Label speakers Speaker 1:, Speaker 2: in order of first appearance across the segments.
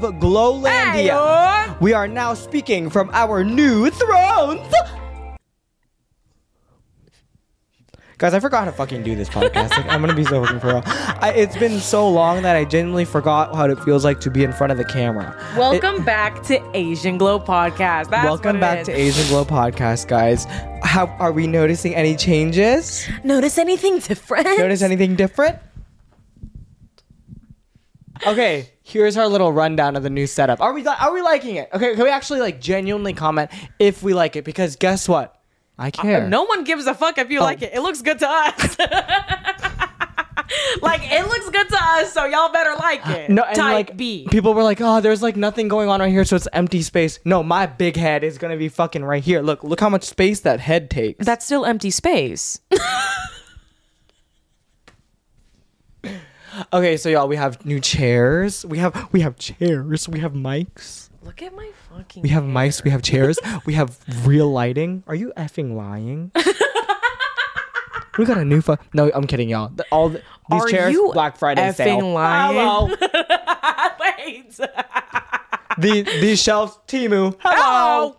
Speaker 1: Glowlandia.
Speaker 2: Hey-o.
Speaker 1: We are now speaking from our new thrones. Guys, I forgot how to fucking do this podcast. Like, I'm gonna be so fucking for real. It's been so long that I genuinely forgot how it feels like to be in front of the camera.
Speaker 2: Welcome back to Asian Glow Podcast.
Speaker 1: Welcome back to Asian Glow Podcast, guys. How are we noticing any changes?
Speaker 2: Notice anything different?
Speaker 1: Notice anything different? Okay, here's our little rundown of the new setup. Are we liking it? Okay, can we actually like genuinely comment if we like it? Because guess what? I care.
Speaker 2: No one gives a fuck if you like it. It looks good to us. Like, it looks good to us, so y'all better like it.
Speaker 1: No, and
Speaker 2: Type
Speaker 1: like
Speaker 2: B.
Speaker 1: people were like, "Oh, there's like nothing going on right here, so it's empty space." No, my big head is gonna be fucking right here. Look how much space that head takes.
Speaker 2: That's still empty space.
Speaker 1: Okay, so y'all, we have new chairs. We have chairs. We have mics.
Speaker 2: Look at my fucking
Speaker 1: We have mics. We have chairs. We have real lighting. Are you effing lying? We got a new No, I'm kidding, y'all. These
Speaker 2: Are
Speaker 1: chairs,
Speaker 2: you
Speaker 1: Black Friday
Speaker 2: effing
Speaker 1: sale.
Speaker 2: lying?
Speaker 1: Hello.
Speaker 2: Wait.
Speaker 1: These shelves, Temu. Hello.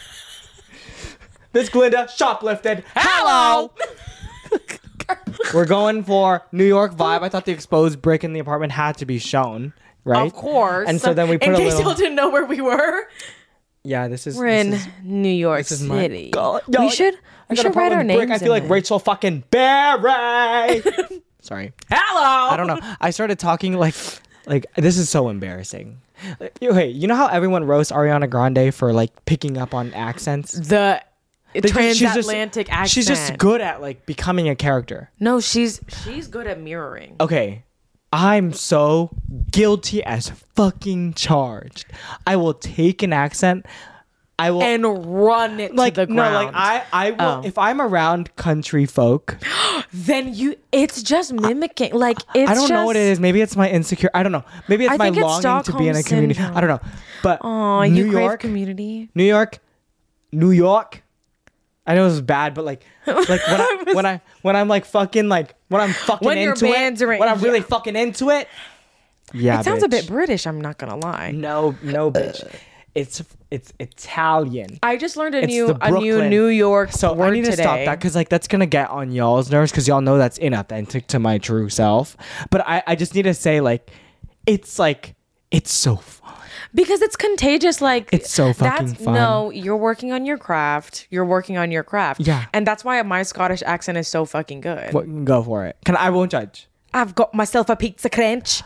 Speaker 1: Miss Glinda, shoplifted. Hello. We're going for New York vibe. I thought the exposed brick in the apartment had to be shown, right?
Speaker 2: Of course.
Speaker 1: And so then we put
Speaker 2: in
Speaker 1: a
Speaker 2: case
Speaker 1: little.
Speaker 2: y'all didn't know where we were.
Speaker 1: Yeah, this is.
Speaker 2: We're in
Speaker 1: this is,
Speaker 2: New York
Speaker 1: this is my
Speaker 2: City.
Speaker 1: God.
Speaker 2: We should write our names.
Speaker 1: I feel like Rachel fucking Berry. Sorry.
Speaker 2: Hello.
Speaker 1: I don't know. I started talking like this is so embarrassing. Okay, you know how everyone roasts Ariana Grande for like picking up on accents?
Speaker 2: The transatlantic accent.
Speaker 1: She's just good at like becoming a character.
Speaker 2: No, she's good at mirroring.
Speaker 1: Okay. I'm so guilty as fucking charged. I will take an accent. I will
Speaker 2: and run it
Speaker 1: like
Speaker 2: to the
Speaker 1: no,
Speaker 2: ground.
Speaker 1: like I will if I'm around country folk.
Speaker 2: Then it's just mimicking. Like it's
Speaker 1: I don't know what it is. Maybe it's my insecure. I don't know. Maybe it's
Speaker 2: I
Speaker 1: my
Speaker 2: think it's
Speaker 1: longing to be in a
Speaker 2: Stockholm
Speaker 1: community.
Speaker 2: syndrome.
Speaker 1: I don't know. But
Speaker 2: Aw,
Speaker 1: New
Speaker 2: you crave
Speaker 1: York,
Speaker 2: community.
Speaker 1: New York. I know it was bad, but like when I'm like fucking like when I'm fucking
Speaker 2: When you're
Speaker 1: into it,
Speaker 2: bantering,
Speaker 1: when I'm really
Speaker 2: yeah.
Speaker 1: fucking into it. Yeah,
Speaker 2: It sounds a
Speaker 1: bitch.
Speaker 2: bit British, I'm not gonna lie.
Speaker 1: No, bitch. It's Italian.
Speaker 2: I just learned a
Speaker 1: It's
Speaker 2: new
Speaker 1: the Brooklyn.
Speaker 2: New York
Speaker 1: So
Speaker 2: word
Speaker 1: I need to
Speaker 2: today.
Speaker 1: stop that because like that's gonna get on y'all's nerves because y'all know that's inauthentic to my true self. But I just need to say like it's so fun.
Speaker 2: Because it's contagious. Like
Speaker 1: It's so fucking fun.
Speaker 2: No, you're working on your craft.
Speaker 1: Yeah.
Speaker 2: And that's why my Scottish accent is so fucking good.
Speaker 1: What, go for it. I won't judge.
Speaker 2: I've got myself a pizza crunch.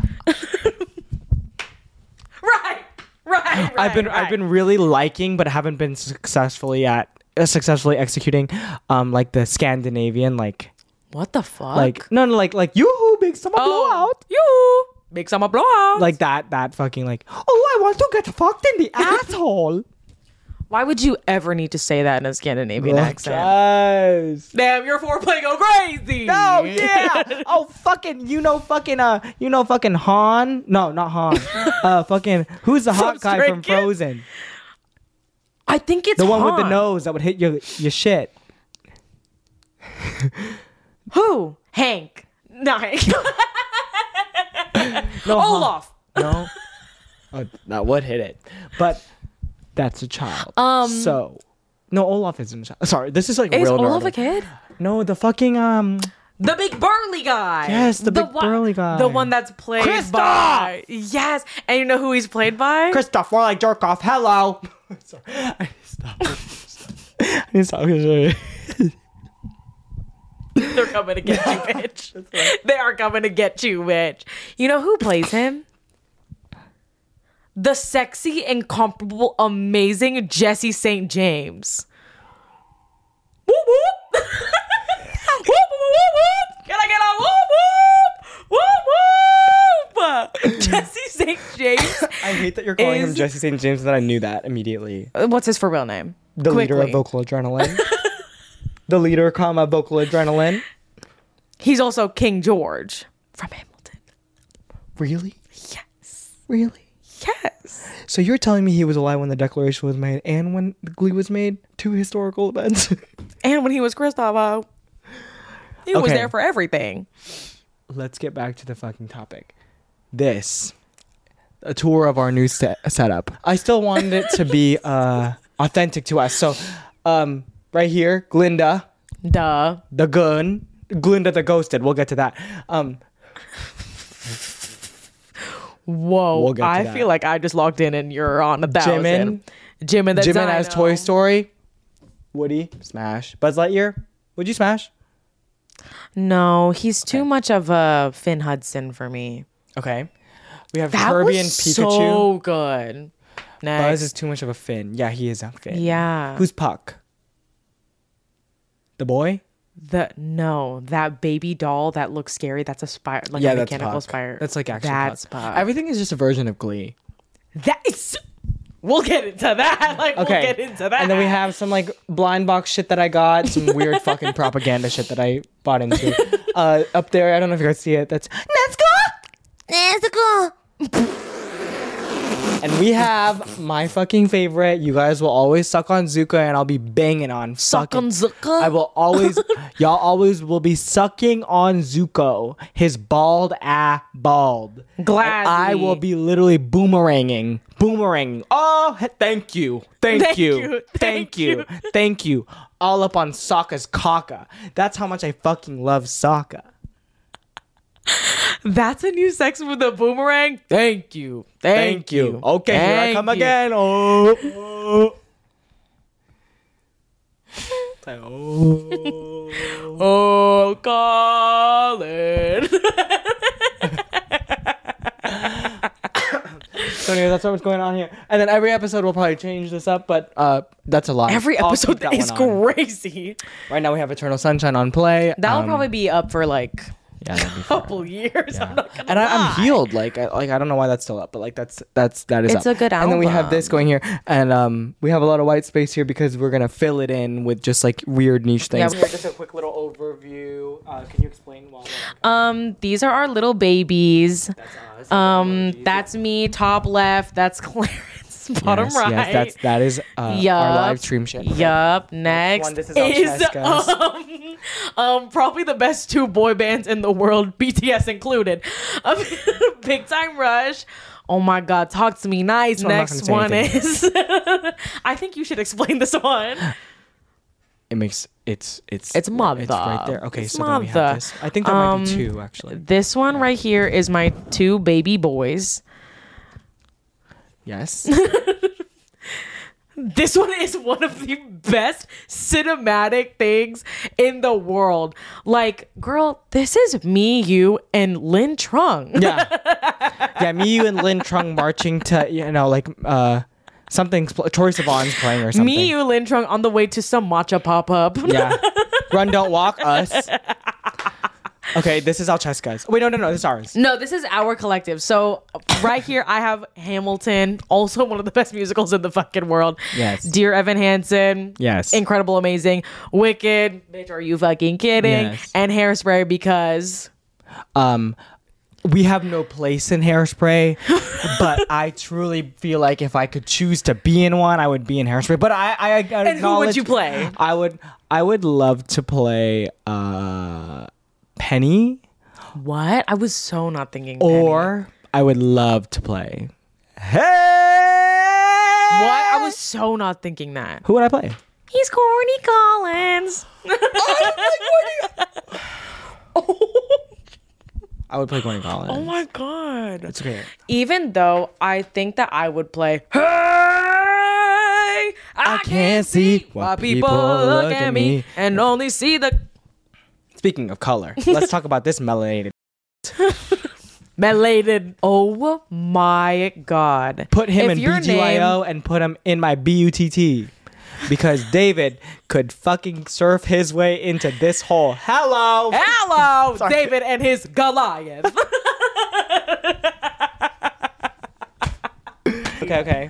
Speaker 2: Right.
Speaker 1: I've been really liking, but haven't been successfully executing, like the Scandinavian, like
Speaker 2: What the fuck?
Speaker 1: like yoo-hoo, big summer blowout,
Speaker 2: you big summer blowout.
Speaker 1: like that fucking like I want to get fucked in the asshole.
Speaker 2: Why would you ever need to say that in a Scandinavian accent?
Speaker 1: Guys.
Speaker 2: Damn, your foreplay go crazy.
Speaker 1: Oh yeah. Oh fucking fucking Han. No, not Han. Fucking who's the hot
Speaker 2: Some
Speaker 1: guy
Speaker 2: stray
Speaker 1: from
Speaker 2: kid?
Speaker 1: Frozen?
Speaker 2: I think it's
Speaker 1: The one with the
Speaker 2: Han.
Speaker 1: nose that would hit your shit.
Speaker 2: Who? Hank. No, Hank.
Speaker 1: No, Han.
Speaker 2: Olaf.
Speaker 1: No. Oh, that would hit it. But that's a child. So no, Olaf isn't a child. Sorry, this is like
Speaker 2: Is
Speaker 1: real
Speaker 2: Olaf
Speaker 1: nerd.
Speaker 2: a kid?
Speaker 1: No, the fucking
Speaker 2: The big burly guy.
Speaker 1: Yes, the big burly guy.
Speaker 2: The one that's played
Speaker 1: Kristoff!
Speaker 2: by. Yes. And you know who he's played by?
Speaker 1: Kristoff, more like jerk off. Hello. Sorry. I need to stop.
Speaker 2: They're coming to get you, bitch. They are coming to get you, bitch. You know who plays him? The sexy, incomparable, amazing Jesse St. James. Whoop whoop. Whoop whoop whoop whoop. Can I get a whoop whoop? Whoop whoop. Jesse St. James.
Speaker 1: I hate that you're calling him
Speaker 2: Is-
Speaker 1: Jesse St. James and then I knew that immediately.
Speaker 2: What's his for real name?
Speaker 1: The leader of
Speaker 2: Quickly.
Speaker 1: Vocal Adrenaline. The leader, Vocal Adrenaline.
Speaker 2: He's also King George from Hamilton.
Speaker 1: Really?
Speaker 2: Yes.
Speaker 1: Really?
Speaker 2: Yes.
Speaker 1: So you're telling me he was alive when the Declaration was made and when Glee was made? Two historical events.
Speaker 2: And when he was Christopher, he was
Speaker 1: Okay.
Speaker 2: there for everything.
Speaker 1: Let's get back to the fucking topic. This. a tour of our new setup. I still wanted it to be authentic to us. So, right here, Glinda,
Speaker 2: Duh.
Speaker 1: the gun, Glinda the ghosted. We'll get to that.
Speaker 2: Whoa.
Speaker 1: We'll get to
Speaker 2: I
Speaker 1: that.
Speaker 2: feel like I just logged in and you're on 1,000. Jimin
Speaker 1: as Toy Story. Woody, smash. Buzz Lightyear, would you smash?
Speaker 2: No, he's too much of a Finn Hudson for me.
Speaker 1: Okay. We have
Speaker 2: That
Speaker 1: Kirby
Speaker 2: was
Speaker 1: and Pikachu.
Speaker 2: so good. Next.
Speaker 1: Buzz is too much of a Finn. Yeah, he is a Finn.
Speaker 2: Yeah.
Speaker 1: Who's Puck? The boy?
Speaker 2: That baby doll that looks scary. That's a spire, like a
Speaker 1: that's
Speaker 2: mechanical
Speaker 1: Puck.
Speaker 2: spire.
Speaker 1: That's like actually
Speaker 2: That's
Speaker 1: Puck.
Speaker 2: Puck.
Speaker 1: Everything is just a version of Glee.
Speaker 2: That is. We'll get into that. Like,
Speaker 1: Okay.
Speaker 2: we'll get into that.
Speaker 1: And then we have some like blind box shit that I got, some weird fucking propaganda shit that I bought into. Up there, I don't know if you guys see it. That's Let's go. And we have my fucking favorite. You guys will always suck on Zuko, and I'll be banging on
Speaker 2: Suck
Speaker 1: sucking.
Speaker 2: on Zuko?
Speaker 1: I will always, y'all always will be sucking on Zuko, his bald bald.
Speaker 2: Gladly.
Speaker 1: And I will be literally boomeranging. Oh, thank you. Thank you. All up on Sokka's caca. That's how much I fucking love Sokka.
Speaker 2: That's a new section with a boomerang. Thank you. Thank you.
Speaker 1: Okay, here I come again. Oh.
Speaker 2: Oh, Colin.
Speaker 1: So anyway, that's what's going on here. And then every episode we'll probably change this up, but that's a lot.
Speaker 2: Every
Speaker 1: I'll
Speaker 2: episode
Speaker 1: keep that
Speaker 2: is
Speaker 1: one on.
Speaker 2: crazy.
Speaker 1: Right now we have Eternal Sunshine on play.
Speaker 2: That'll probably be up for like
Speaker 1: yeah, that'd be
Speaker 2: a
Speaker 1: fun.
Speaker 2: couple years. I'm not gonna
Speaker 1: And I'm
Speaker 2: lie.
Speaker 1: healed. Like I don't know why that's still up, but like that is
Speaker 2: It's
Speaker 1: up.
Speaker 2: a good
Speaker 1: And then we have
Speaker 2: album.
Speaker 1: this going here, and we have a lot of white space here because we're gonna fill it in with just like weird niche things.
Speaker 2: Yeah,
Speaker 1: Just a quick little overview. Can you explain while we're
Speaker 2: These are our little babies.
Speaker 1: That's us.
Speaker 2: That's me, top left. That's Clarence, bottom right.
Speaker 1: Yes, that is our live stream shit.
Speaker 2: Yup. Next
Speaker 1: This is
Speaker 2: is
Speaker 1: Alchescas.
Speaker 2: probably the best two boy bands in the world, BTS included. Big Time Rush. Oh my God, talk to me nice.
Speaker 1: So I'm not
Speaker 2: Next
Speaker 1: gonna
Speaker 2: one
Speaker 1: say
Speaker 2: is. I think you should explain this one.
Speaker 1: It makes it's
Speaker 2: Mother.
Speaker 1: It's right there. Okay,
Speaker 2: It's
Speaker 1: so then we have
Speaker 2: Mother.
Speaker 1: this. I think there might be two actually.
Speaker 2: This one right here is my two baby boys.
Speaker 1: Yes.
Speaker 2: This one is one of the best cinematic things in the world. Like, girl, this is me, you, and Lin Trung.
Speaker 1: Yeah, me, you, and Lin Trung marching to like something. Troye Sivan's playing or something.
Speaker 2: Me, you, Lin Trung on the way to some matcha pop up.
Speaker 1: Yeah. Run, don't walk. Us. Okay, this is Alchescas. Wait, no, this is ours.
Speaker 2: No, this is our collective. So right here, I have Hamilton, also one of the best musicals in the fucking world.
Speaker 1: Yes.
Speaker 2: Dear Evan Hansen.
Speaker 1: Yes.
Speaker 2: Incredible, amazing. Wicked. Bitch, are you fucking kidding?
Speaker 1: Yes.
Speaker 2: And Hairspray because.
Speaker 1: We have no place in Hairspray, but I truly feel like if I could choose to be in one, I would be in Hairspray. But I
Speaker 2: And who would you play?
Speaker 1: I would love to play Penny,
Speaker 2: What? I was so not thinking.
Speaker 1: or I would love to play. Hey,
Speaker 2: What? I was so not thinking that.
Speaker 1: Who would I play?
Speaker 2: He's Corny Collins.
Speaker 1: I would play Corny Collins.
Speaker 2: Oh my God.
Speaker 1: It's okay.
Speaker 2: Even though I think that I would play. Hey, I can't see why people look at me and only see the
Speaker 1: Speaking of color, let's talk about this melanated.
Speaker 2: melanated. Oh my God.
Speaker 1: Put him
Speaker 2: If
Speaker 1: in
Speaker 2: your
Speaker 1: BGYO and put him in my BUTT. Because David could fucking surf his way into this hole. Hello!
Speaker 2: Hello,
Speaker 1: Sorry.
Speaker 2: David and his Goliath.
Speaker 1: Okay.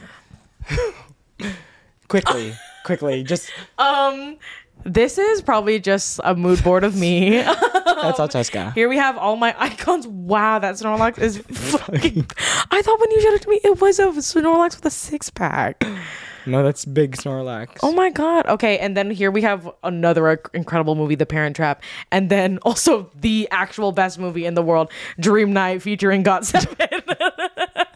Speaker 1: Quickly, just
Speaker 2: This is probably just a mood board of me.
Speaker 1: that's Alchesca.
Speaker 2: Here we have all my icons. Wow, that Snorlax is fucking. I thought when you showed it to me, it was a Snorlax with a 6-pack.
Speaker 1: No, that's big Snorlax.
Speaker 2: Oh my God. Okay, and then here we have another incredible movie, The Parent Trap, and then also the actual best movie in the world, Dream Night featuring GOT7.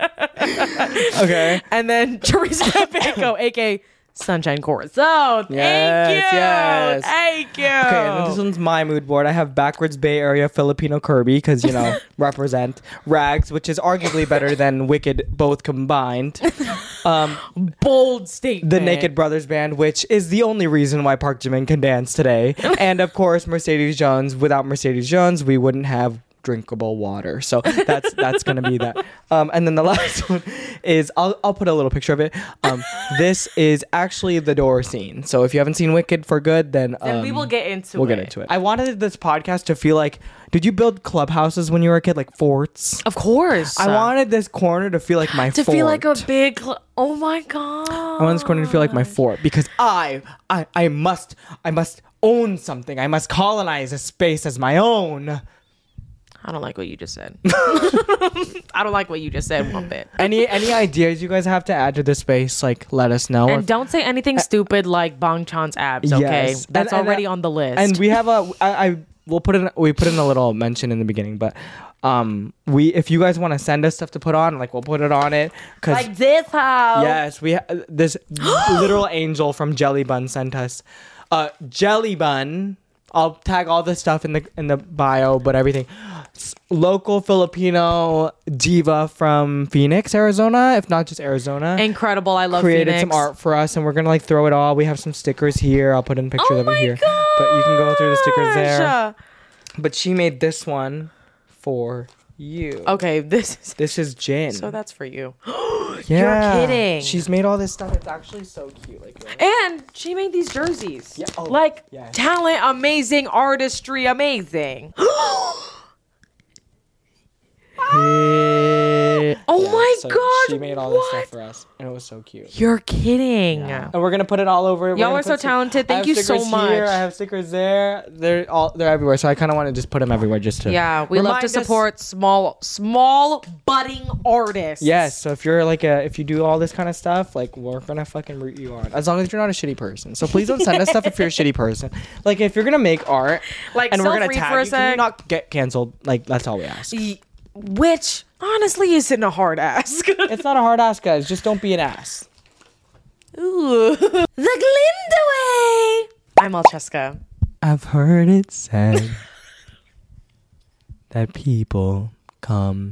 Speaker 1: Okay.
Speaker 2: And then Teresa Bacon, aka Sunshine Corazon. Thank
Speaker 1: Yes,
Speaker 2: you.
Speaker 1: yes.
Speaker 2: Thank you.
Speaker 1: Okay, and then this one's my mood board. I have backwards Bay Area Filipino Kirby because, you know, represent. Rags, which is arguably better than Wicked both combined.
Speaker 2: Bold statement.
Speaker 1: The Naked Brothers Band, which is the only reason why Park Jimin can dance today. And, of course, Mercedes Jones. Without Mercedes Jones, we wouldn't have drinkable water. So that's gonna be that. And then the last one is I'll put a little picture of it. This is actually the door scene. So if you haven't seen Wicked for good, then
Speaker 2: we will get into it.
Speaker 1: We'll get into it. I wanted this podcast to feel like, did you build clubhouses when you were a kid, like forts?
Speaker 2: Of course.
Speaker 1: I wanted this corner to feel like my
Speaker 2: to
Speaker 1: fort.
Speaker 2: feel like a big. Oh my god.
Speaker 1: I want this corner to feel like my fort because I must own something. I must colonize a space as my own.
Speaker 2: I don't like what you just said. I don't like what you just said one bit.
Speaker 1: Any ideas you guys have to add to this space? Like, let us know.
Speaker 2: And don't say anything stupid like Bang Chan's abs. Okay,
Speaker 1: Yes.
Speaker 2: that's
Speaker 1: And-
Speaker 2: already on the list.
Speaker 1: And we have we put in a little mention in the beginning, but if you guys want to send us stuff to put on, like we'll put it on it.
Speaker 2: like this how?
Speaker 1: Yes, this literal angel from Jelly Bun sent us Jelly Bun. I'll tag all this stuff in the bio, but everything. Local Filipino diva from Phoenix, Arizona, if not just Arizona.
Speaker 2: Incredible. I love
Speaker 1: created
Speaker 2: Phoenix.
Speaker 1: some art for us, and we're gonna like throw it all. We have some stickers here. I'll put in pictures of it here. But you can go through the stickers there. But she made this one for you.
Speaker 2: Okay, this
Speaker 1: This is Jin.
Speaker 2: so that's for you.
Speaker 1: Yeah.
Speaker 2: You're kidding.
Speaker 1: She's made all this stuff. It's actually so cute. Like,
Speaker 2: And she made these jerseys.
Speaker 1: Yeah. Oh,
Speaker 2: like
Speaker 1: yes.
Speaker 2: talent, amazing artistry, amazing. Oh my
Speaker 1: so
Speaker 2: god!
Speaker 1: She made all this
Speaker 2: what?
Speaker 1: stuff for us, and it was so cute.
Speaker 2: You're kidding.
Speaker 1: And we're gonna put it all over.
Speaker 2: Y'all are so talented. Thank you so much.
Speaker 1: Here, I have stickers there. They're everywhere. So I kind of want to just put them everywhere just to.
Speaker 2: Yeah, we love
Speaker 1: remind
Speaker 2: to
Speaker 1: us-
Speaker 2: support small budding artists.
Speaker 1: Yes. So if you're if you do all this kind of stuff, like we're gonna fucking root you on. As long as you're not a shitty person. So please don't send us stuff if you're a shitty person. Like if you're gonna make art,
Speaker 2: Like,
Speaker 1: and we're gonna
Speaker 2: self-read
Speaker 1: tag
Speaker 2: for a
Speaker 1: you, can you
Speaker 2: sec.
Speaker 1: not get canceled? Like that's all we ask.
Speaker 2: Which honestly isn't a hard ask.
Speaker 1: It's not a hard ask, guys. Just don't be an ass.
Speaker 2: Ooh. The Glinda way. I'm Alcheska.
Speaker 1: I've heard it said that people come.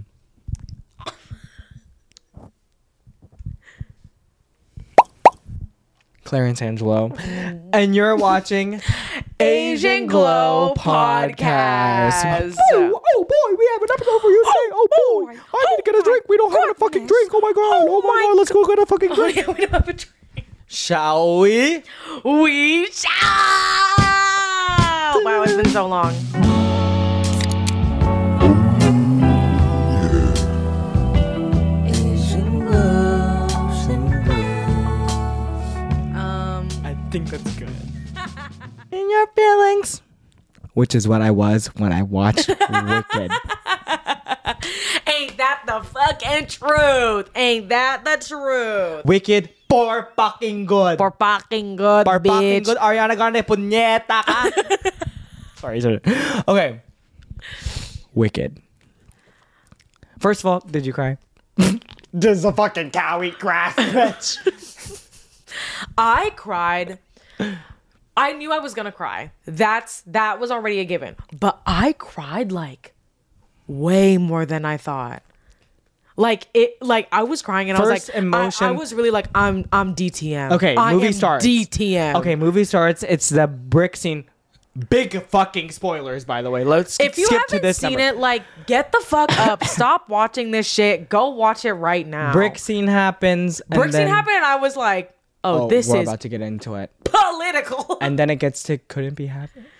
Speaker 1: Clarence Angelo. And you're watching Asian Glow Podcast. Oh boy, we have an episode for you today. Oh boy, I need to get a drink. We don't have a fucking drink. Oh my god. Oh my god, let's go get a fucking drink.
Speaker 2: We don't have a drink.
Speaker 1: Shall we?
Speaker 2: We shall. Wow, it's been so long.
Speaker 1: I think that's good. In your feelings. Which is what I was when I watched Wicked.
Speaker 2: Ain't that the fucking truth? Ain't that the truth?
Speaker 1: Wicked for fucking good.
Speaker 2: For fucking good,
Speaker 1: For
Speaker 2: bitch.
Speaker 1: fucking good. Ariana Grande, puñeta ka. Sorry. Okay. Wicked. First of all, did you cry? Does a fucking cow eat grass, bitch?
Speaker 2: I cried. I knew I was gonna cry. That was already a given. But I cried like way more than I thought. Like I was crying and
Speaker 1: First
Speaker 2: I was like
Speaker 1: emotion-
Speaker 2: I was really like I'm DTM.
Speaker 1: Okay,
Speaker 2: I
Speaker 1: movie
Speaker 2: am
Speaker 1: starts.
Speaker 2: DTM.
Speaker 1: Okay, movie starts. It's the brick scene. Big fucking spoilers, by the way. Let's
Speaker 2: If you
Speaker 1: skip
Speaker 2: haven't
Speaker 1: to this
Speaker 2: seen
Speaker 1: number.
Speaker 2: it, like, get the fuck up. Stop watching this shit. Go watch it right now.
Speaker 1: Brick scene happens. and
Speaker 2: Brick scene
Speaker 1: then-
Speaker 2: happened, and I was like, oh, this
Speaker 1: we're
Speaker 2: is
Speaker 1: about to get into it.
Speaker 2: political.
Speaker 1: And then it gets to couldn't be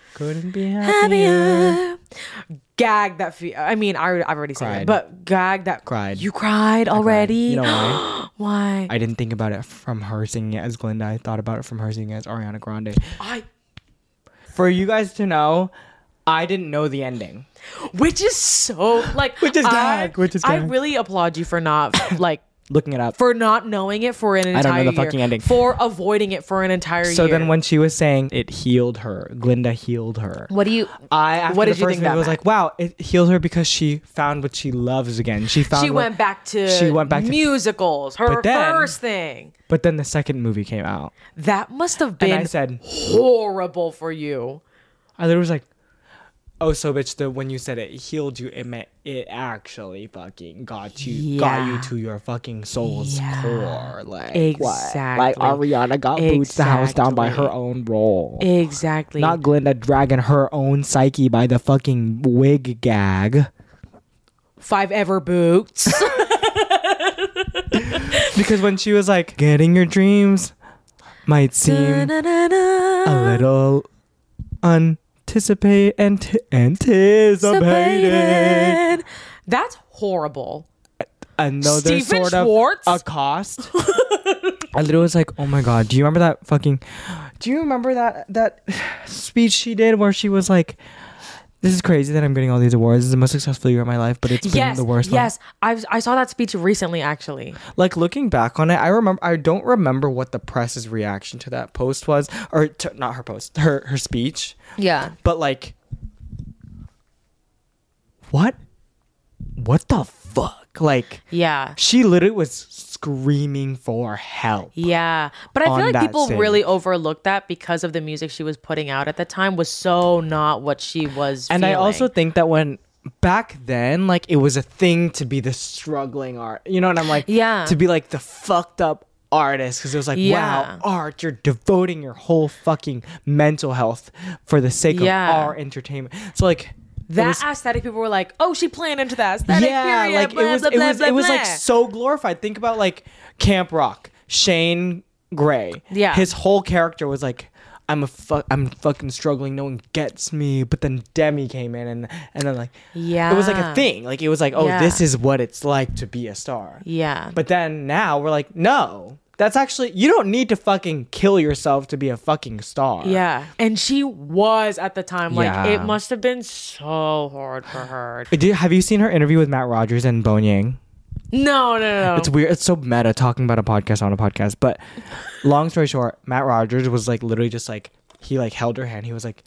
Speaker 1: happier.
Speaker 2: Gag that. I've already said
Speaker 1: Cried.
Speaker 2: it, but gag that.
Speaker 1: Cried.
Speaker 2: You cried already.
Speaker 1: You know why?
Speaker 2: Why?
Speaker 1: I didn't think about it from her singing it as Glinda. I thought about it from her singing it as Ariana Grande. For you guys to know, I didn't know the ending.
Speaker 2: Which is so like.
Speaker 1: Which is gag.
Speaker 2: I really applaud you for not like
Speaker 1: looking it up.
Speaker 2: For not knowing it for an entire year.
Speaker 1: I don't know the fucking ending.
Speaker 2: For avoiding it for an entire year.
Speaker 1: So then when she was saying it healed her, Glinda healed her.
Speaker 2: What did you
Speaker 1: think
Speaker 2: that
Speaker 1: that was
Speaker 2: meant?
Speaker 1: like, wow, it healed her because she found what she loves again. She
Speaker 2: went back to musicals. Her first thing.
Speaker 1: But then the second movie came out.
Speaker 2: That must have been
Speaker 1: and I said,
Speaker 2: horrible for you.
Speaker 1: I literally was like, oh, so bitch, when you said it healed you, it meant it actually fucking got you to your fucking soul's core. Like,
Speaker 2: exactly.
Speaker 1: Like Ariana got boots the house down by her own role.
Speaker 2: Exactly.
Speaker 1: Not Glinda dragging her own psyche by the fucking wig gag.
Speaker 2: 5 ever boots.
Speaker 1: Because when she was like, getting your dreams might seem a little anticipated.
Speaker 2: That's horrible.
Speaker 1: And though there's
Speaker 2: Stephen
Speaker 1: sort
Speaker 2: Schwartz?
Speaker 1: of a cost. I literally was like, oh my god, do you remember that speech she did where she was like, this is crazy that I'm getting all these awards. This is the most successful year of my life, but it's been the worst one.
Speaker 2: Yes, I saw that speech recently, actually.
Speaker 1: Like, looking back on it, I don't remember what the press's reaction to that post was, or not her post, her speech.
Speaker 2: Yeah.
Speaker 1: But like, what the fuck? Like,
Speaker 2: yeah,
Speaker 1: she literally was screaming for help.
Speaker 2: Yeah, but I feel like people
Speaker 1: stage.
Speaker 2: really overlooked that because of the music she was putting out at the time was so not what she was
Speaker 1: And
Speaker 2: feeling.
Speaker 1: I also think that when back then, like, it was a thing to be the struggling art, you know, and I'm like,
Speaker 2: yeah,
Speaker 1: to be like the fucked up artist, because it was like, wow, art, you're devoting your whole fucking mental health for the sake of our entertainment. So like,
Speaker 2: that aesthetic, people were like, "Oh, she playing into that aesthetic."
Speaker 1: Yeah,
Speaker 2: period,
Speaker 1: like
Speaker 2: blah,
Speaker 1: it was
Speaker 2: blah, blah, blah,
Speaker 1: like so glorified. Think about like Camp Rock, Shane Gray.
Speaker 2: Yeah,
Speaker 1: his whole character was like, I'm fucking struggling. No one gets me. But then Demi came in and then like, it was like a thing. Like it was like, oh, this is what it's like to be a star.
Speaker 2: Yeah.
Speaker 1: But then now we're like, no. That's actually, you don't need to fucking kill yourself to be a fucking star.
Speaker 2: Yeah. And she was at the time. Like, it must have been so hard for her.
Speaker 1: Have you seen her interview with Matt Rogers and Bowen Yang?
Speaker 2: No.
Speaker 1: It's weird. It's so meta talking about a podcast on a podcast. But long story short, Matt Rogers was like literally just like, he like held her hand. He was like,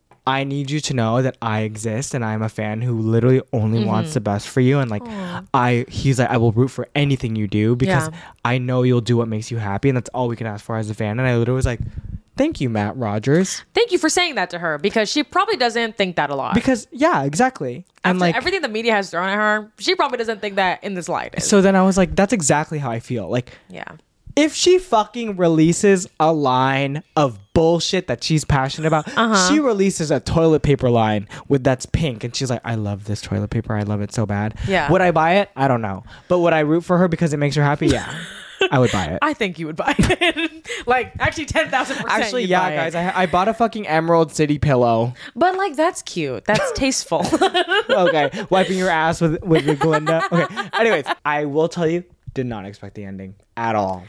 Speaker 1: I need you to know that I exist and I'm a fan who literally only wants the best for you. And like, he's like, I will root for anything you do because I know you'll do what makes you happy. And that's all we can ask for as a fan. And I literally was like, thank you, Matt Rogers.
Speaker 2: Thank you for saying that to her because she probably doesn't think that a lot.
Speaker 1: Because, yeah, exactly.
Speaker 2: And like everything the media has thrown at her, she probably doesn't think that in the slightest.
Speaker 1: So then I was like, that's exactly how I feel. Like,
Speaker 2: yeah.
Speaker 1: If she fucking releases a line of bullshit that she's passionate about, she releases a toilet paper line that's pink, and she's like, I love this toilet paper. I love it so bad.
Speaker 2: Yeah.
Speaker 1: Would I buy it? I don't know. But would I root for her because it makes her happy? Yeah. I would buy it.
Speaker 2: I think you would buy it. Like, actually 10,000%.
Speaker 1: Actually, yeah, guys. I bought a fucking Emerald City pillow.
Speaker 2: But, like, that's cute. That's tasteful.
Speaker 1: Okay. Wiping your ass with Glinda. Okay. Anyways, I will tell you, did not expect the ending at all.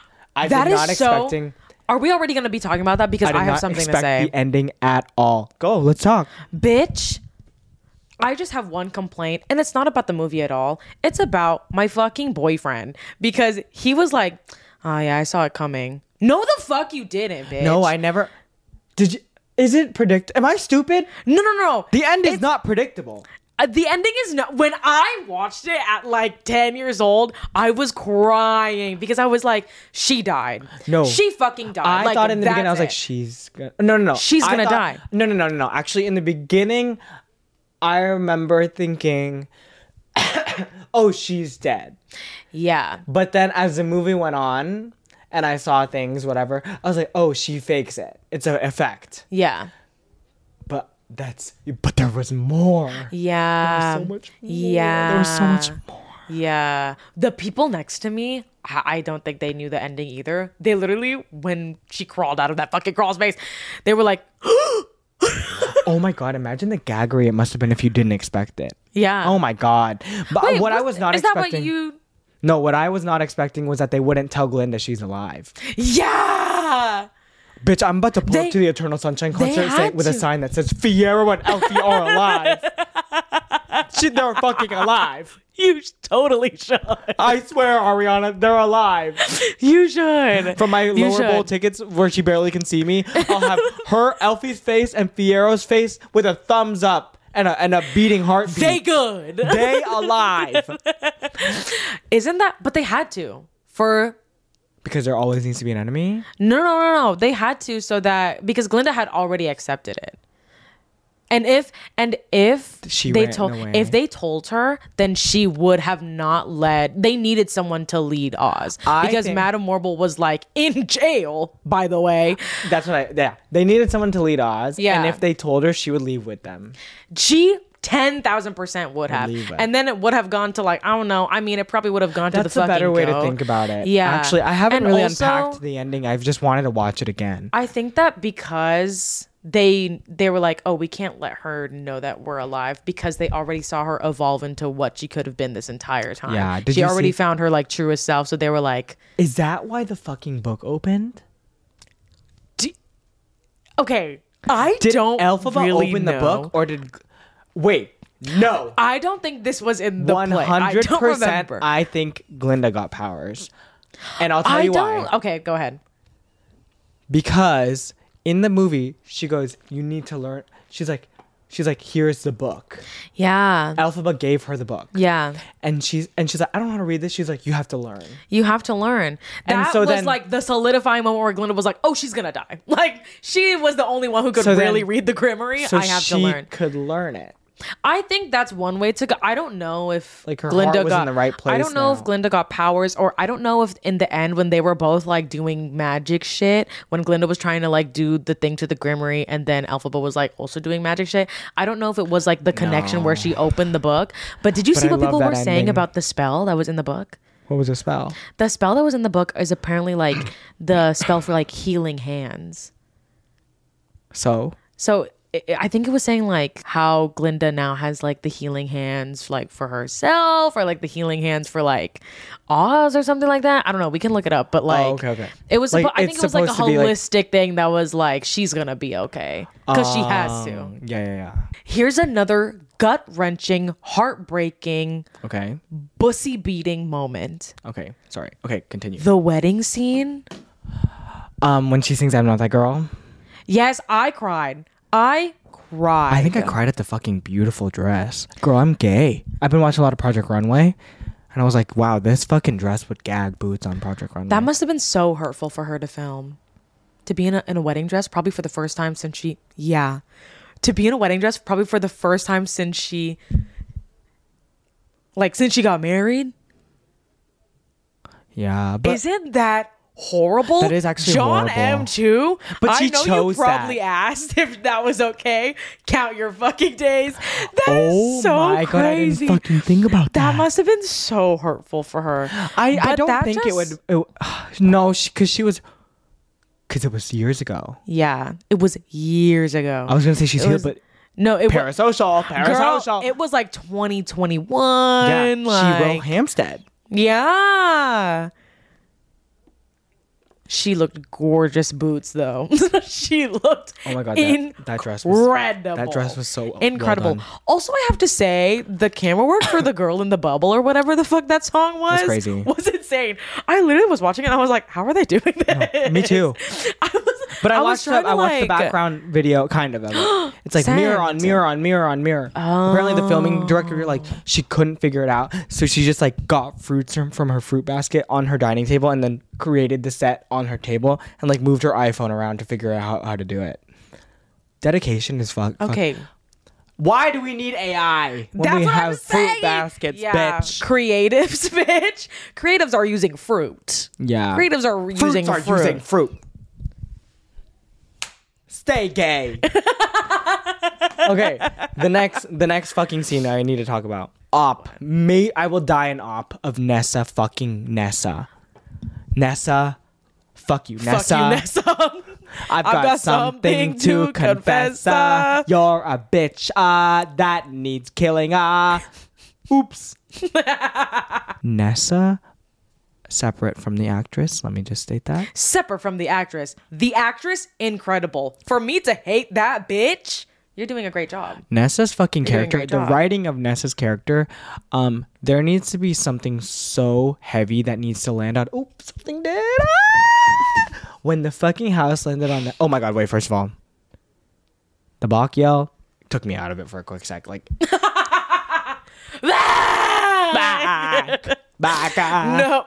Speaker 1: I did not expecting.
Speaker 2: Are we already going to be talking about that? Because I have something to say.
Speaker 1: I did not expect the ending at all. Go, let's talk.
Speaker 2: Bitch, I just have one complaint, and it's not about the movie at all. It's about my fucking boyfriend. Because he was like, oh yeah, I saw it coming. No, the fuck you didn't, bitch.
Speaker 1: No, I never. Did you? Is it am I stupid?
Speaker 2: No.
Speaker 1: The end is not predictable.
Speaker 2: The ending is not. When I watched it at like 10 years old, I was crying because I was like, she died.
Speaker 1: No.
Speaker 2: She fucking died.
Speaker 1: I
Speaker 2: like,
Speaker 1: thought in the beginning, I was like, she's gonna. No.
Speaker 2: She's gonna die.
Speaker 1: No. Actually, in the beginning, I remember thinking, oh, she's dead.
Speaker 2: Yeah.
Speaker 1: But then as the movie went on and I saw things, whatever, I was like, oh, she fakes it. It's an effect.
Speaker 2: Yeah.
Speaker 1: But there was more.
Speaker 2: Yeah.
Speaker 1: There was so much more.
Speaker 2: Yeah.
Speaker 1: There was so much more.
Speaker 2: Yeah. The people next to me, I don't think they knew the ending either. They literally, when she crawled out of that fucking crawl space, they were like,
Speaker 1: oh my God, imagine the gaggery it must have been if you didn't expect it.
Speaker 2: Yeah.
Speaker 1: Oh my God. But
Speaker 2: Wait,
Speaker 1: what I was not expecting.
Speaker 2: Is that what you...
Speaker 1: No, what I was not expecting was that they wouldn't tell Glinda she's alive.
Speaker 2: Yeah.
Speaker 1: Bitch, I'm about to pull up to the Eternal Sunshine concert with a sign that says Fiyero and Elfie are alive. They're fucking alive.
Speaker 2: You totally should.
Speaker 1: I swear, Ariana, they're alive.
Speaker 2: You should.
Speaker 1: From my lower bowl tickets where she barely can see me, I'll have her, Elfie's face, and Fiero's face with a thumbs up and a beating heartbeat.
Speaker 2: They good.
Speaker 1: They alive.
Speaker 2: Isn't that? But they had to for.
Speaker 1: Because there always needs to be an enemy?
Speaker 2: No. They had to so that because Glinda had already accepted it. And if
Speaker 1: She
Speaker 2: they
Speaker 1: ran
Speaker 2: told
Speaker 1: away.
Speaker 2: if they told her, then she would have not led. They needed someone to lead Oz because Madame Morble was like in jail. By the way,
Speaker 1: That's what they needed someone to lead Oz.
Speaker 2: Yeah.
Speaker 1: And if they told her, she would leave with them.
Speaker 2: she 10,000% would have,
Speaker 1: Believe it.
Speaker 2: and then it would have gone to like I don't know. I mean, it probably would have gone to the
Speaker 1: That's a
Speaker 2: fucking
Speaker 1: better way to
Speaker 2: goat.
Speaker 1: think about it.
Speaker 2: Yeah,
Speaker 1: Actually, I haven't
Speaker 2: And
Speaker 1: really
Speaker 2: also,
Speaker 1: unpacked the ending. I've just wanted to watch it again.
Speaker 2: I think that because they were like, oh, we can't let her know that we're alive because they already saw her evolve into what she could have been this entire time.
Speaker 1: Yeah, did
Speaker 2: she
Speaker 1: you
Speaker 2: already
Speaker 1: see-
Speaker 2: found her like truest self. So they were like,
Speaker 1: Is that why the fucking book opened?
Speaker 2: okay, I
Speaker 1: Did
Speaker 2: don't
Speaker 1: Elphaba
Speaker 2: really
Speaker 1: open
Speaker 2: know.
Speaker 1: the book or did... Wait, no.
Speaker 2: I don't think this was in the play. I don't
Speaker 1: 100%,
Speaker 2: remember.
Speaker 1: I think Glinda got powers. And I'll tell
Speaker 2: I
Speaker 1: you
Speaker 2: don't.
Speaker 1: why.
Speaker 2: Okay, go ahead.
Speaker 1: Because in the movie, she goes, you need to learn. She's like, here's the book.
Speaker 2: Yeah.
Speaker 1: Elphaba gave her the book.
Speaker 2: Yeah.
Speaker 1: And she's like, I don't know how to read this. She's like, you have to learn.
Speaker 2: You have to learn.
Speaker 1: And
Speaker 2: That
Speaker 1: so
Speaker 2: was
Speaker 1: then-
Speaker 2: like the solidifying moment where Glinda was like, oh, she's gonna die. Like she was the only one who could
Speaker 1: So then-
Speaker 2: really read the Grimoire.
Speaker 1: So
Speaker 2: I have
Speaker 1: she
Speaker 2: to learn.
Speaker 1: could learn it.
Speaker 2: I think that's one way to go. I don't know if
Speaker 1: Like, her
Speaker 2: Glinda
Speaker 1: heart was
Speaker 2: got
Speaker 1: in the right place
Speaker 2: I don't know
Speaker 1: now.
Speaker 2: if Glinda got powers, or I don't know if in the end when they were both like doing magic shit, when Glinda was trying to like do the thing to the Grimoire and then Elphaba was like also doing magic shit. I don't know if it was like the connection where she opened the book. But did you
Speaker 1: But
Speaker 2: see
Speaker 1: I
Speaker 2: what
Speaker 1: love
Speaker 2: people
Speaker 1: that
Speaker 2: were saying
Speaker 1: ending.
Speaker 2: about the spell that was in the book?
Speaker 1: What was the spell?
Speaker 2: The spell that was in the book is apparently like the spell for like healing hands.
Speaker 1: So
Speaker 2: I think it was saying like how Glinda now has like the healing hands like for herself or like the healing hands for like Oz or something like that. I don't know. We can look it up, but like
Speaker 1: okay.
Speaker 2: it was.
Speaker 1: Like,
Speaker 2: I think
Speaker 1: it's
Speaker 2: it was like a
Speaker 1: supposed to be, like-
Speaker 2: holistic thing that was like she's gonna be okay because she has to.
Speaker 1: Yeah.
Speaker 2: Here's another gut wrenching, heartbreaking,
Speaker 1: Okay.
Speaker 2: bussy beating moment.
Speaker 1: Okay. Sorry. Okay. Continue.
Speaker 2: The wedding scene.
Speaker 1: When she sings "I'm Not That Girl,"
Speaker 2: Yes, I cried. I cried.
Speaker 1: I think I cried at the fucking beautiful dress. Girl, I'm gay. I've been watching a lot of Project Runway, and I was like, wow, this fucking dress with gag boots on Project Runway.
Speaker 2: That must have been so hurtful for her to film. To be in a wedding dress, probably for the first time since she... Yeah. To be in a wedding dress, probably for the first time since she... Like, since she got married.
Speaker 1: Yeah, but
Speaker 2: Isn't that horrible?
Speaker 1: That is actually
Speaker 2: John
Speaker 1: horrible.
Speaker 2: M. too.
Speaker 1: But
Speaker 2: I
Speaker 1: she
Speaker 2: know
Speaker 1: chose
Speaker 2: you probably
Speaker 1: that.
Speaker 2: asked if that was okay. Count your fucking days. That
Speaker 1: oh
Speaker 2: is so
Speaker 1: my god, I
Speaker 2: crazy.
Speaker 1: didn't fucking think about that.
Speaker 2: That must have been so hurtful for her.
Speaker 1: I
Speaker 2: But
Speaker 1: don't
Speaker 2: that
Speaker 1: think
Speaker 2: just-
Speaker 1: it would. No, because it was years ago.
Speaker 2: Yeah, it was years ago.
Speaker 1: I was gonna say she's
Speaker 2: It
Speaker 1: healed,
Speaker 2: was-
Speaker 1: but
Speaker 2: No, it was
Speaker 1: parasocial.
Speaker 2: Girl, it was like 2021.
Speaker 1: Yeah,
Speaker 2: like,
Speaker 1: she wrote Hampstead.
Speaker 2: Yeah. She looked gorgeous boots though. She looked
Speaker 1: Oh my god, that dress
Speaker 2: incredible.
Speaker 1: that dress was so
Speaker 2: incredible.
Speaker 1: well done.
Speaker 2: Also, I have to say the camera work for the girl in the bubble or whatever the fuck that song was
Speaker 1: crazy.
Speaker 2: was insane. I literally was watching it and I was like, how are they doing this?
Speaker 1: Me too. But I watched
Speaker 2: trying to,
Speaker 1: I watched the
Speaker 2: like-
Speaker 1: background video kind of it. It's like mirror on
Speaker 2: Sent.
Speaker 1: mirror on mirror on mirror. Apparently the filming director like she couldn't figure it out, so she just like got fruits from her fruit basket on her dining table and then created the set on her table and like moved her iPhone around to figure out how to do it. Dedication is fuck.
Speaker 2: Okay.
Speaker 1: Why do we need AI when
Speaker 2: That's
Speaker 1: we
Speaker 2: what
Speaker 1: have
Speaker 2: I'm
Speaker 1: fruit
Speaker 2: saying.
Speaker 1: baskets,
Speaker 2: Yeah.
Speaker 1: bitch?
Speaker 2: Creatives, bitch. Creatives are using fruit.
Speaker 1: Yeah.
Speaker 2: Creatives are using
Speaker 1: Fruits are
Speaker 2: fruit.
Speaker 1: using fruit. Stay gay. Okay, the next fucking scene I need to talk about. I will die in op of Nessa fucking Nessa. Nessa, fuck you, Nessa.
Speaker 2: Fuck you, Nessa.
Speaker 1: I've got something to confess. You're a bitch. That needs killing. Oops. Nessa, separate from the actress. Let me just state that.
Speaker 2: Separate from the actress. The actress, incredible. For me to hate that bitch, You're doing a great job.
Speaker 1: Nessa's fucking
Speaker 2: You're doing a
Speaker 1: character,
Speaker 2: great
Speaker 1: the
Speaker 2: job.
Speaker 1: writing of Nessa's character, there needs to be something so heavy that needs to land on. Oops, something did. Ah! When the fucking house landed on the. Oh my god! Wait, first of all, the Bach yell took me out of it for a quick sec. Like, back.
Speaker 2: No.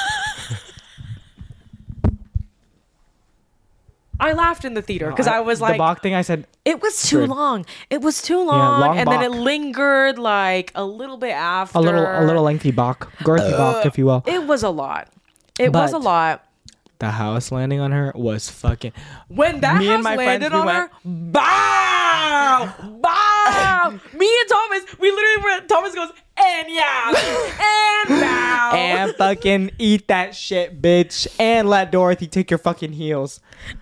Speaker 2: I laughed in the theater because I was like,
Speaker 1: the Bach thing. I said
Speaker 2: it was too
Speaker 1: Good.
Speaker 2: long. It was too long,
Speaker 1: long
Speaker 2: and then it
Speaker 1: Bach.
Speaker 2: lingered like a little bit after.
Speaker 1: a little lengthy Bach, girthy Bach, if you will.
Speaker 2: It was a lot. It was a
Speaker 1: But-
Speaker 2: lot.
Speaker 1: The house landing on her was fucking.
Speaker 2: When that
Speaker 1: Me
Speaker 2: house
Speaker 1: and my
Speaker 2: landed
Speaker 1: friends, we
Speaker 2: on her, bow, bow. Me and Thomas, we literally were. Thomas goes, and yeah, and bow.
Speaker 1: And fucking eat that shit, bitch. And let Dorothy take your fucking heels.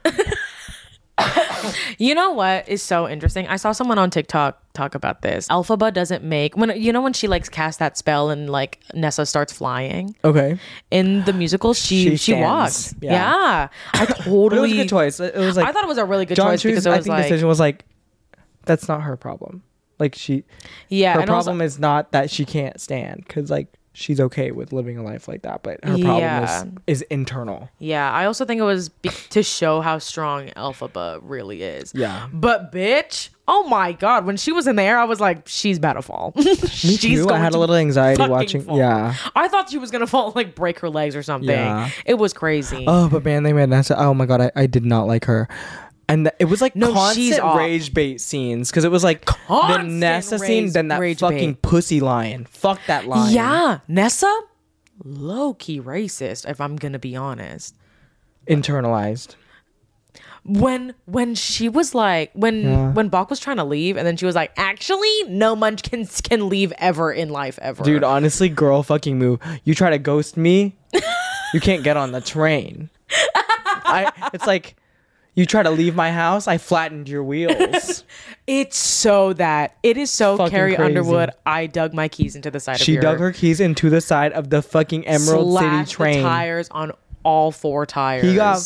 Speaker 2: You know what is so interesting? I saw someone on TikTok talk about this. Elphaba doesn't make when she like casts that spell and like Nessa starts flying
Speaker 1: Okay.
Speaker 2: in the musical. She
Speaker 1: stands.
Speaker 2: walks.
Speaker 1: Yeah.
Speaker 2: Yeah, I
Speaker 1: But it
Speaker 2: totally.
Speaker 1: was a good choice. It was like
Speaker 2: I thought it was a really good
Speaker 1: John
Speaker 2: choice because
Speaker 1: Chu's,
Speaker 2: it
Speaker 1: I
Speaker 2: was
Speaker 1: think,
Speaker 2: like,
Speaker 1: decision was like, that's not her problem. Like
Speaker 2: yeah,
Speaker 1: her
Speaker 2: and also-
Speaker 1: problem is not that she can't stand, because like she's okay with living a life like that, but her
Speaker 2: Yeah.
Speaker 1: problem is internal.
Speaker 2: Yeah, I also think it was to show how strong Elphaba really is.
Speaker 1: Yeah.
Speaker 2: But bitch, oh my god, when she was in the air, I was like, she's about to fall.
Speaker 1: Me too. I had a little anxiety watching. Yeah.
Speaker 2: I thought she was gonna fall, like break her legs or something.
Speaker 1: Yeah.
Speaker 2: It was crazy.
Speaker 1: Oh, but man, they made Nessa. Oh my god, I did not like her. And it was like
Speaker 2: No, she's
Speaker 1: constant
Speaker 2: off.
Speaker 1: rage bait scenes, because it was like the
Speaker 2: Constant
Speaker 1: Nessa scene, then that
Speaker 2: rage
Speaker 1: fucking
Speaker 2: bait.
Speaker 1: pussy lion. Fuck that lion.
Speaker 2: Yeah, Nessa, low key racist. If I'm gonna be honest.
Speaker 1: Internalized.
Speaker 2: When she was like when Bach was trying to leave and then she was like, actually no munchkins can leave ever in life ever.
Speaker 1: Dude, honestly, girl fucking move. You try to ghost me, you can't get on the train. It's like, you try to leave my house, I flattened your wheels.
Speaker 2: It's so that it is so
Speaker 1: Fucking
Speaker 2: Carrie
Speaker 1: crazy.
Speaker 2: Underwood. I dug my keys into the side of
Speaker 1: She
Speaker 2: your
Speaker 1: dug her keys into the side of the fucking Emerald City
Speaker 2: slashed
Speaker 1: train.
Speaker 2: the tires on all four tires.
Speaker 1: He got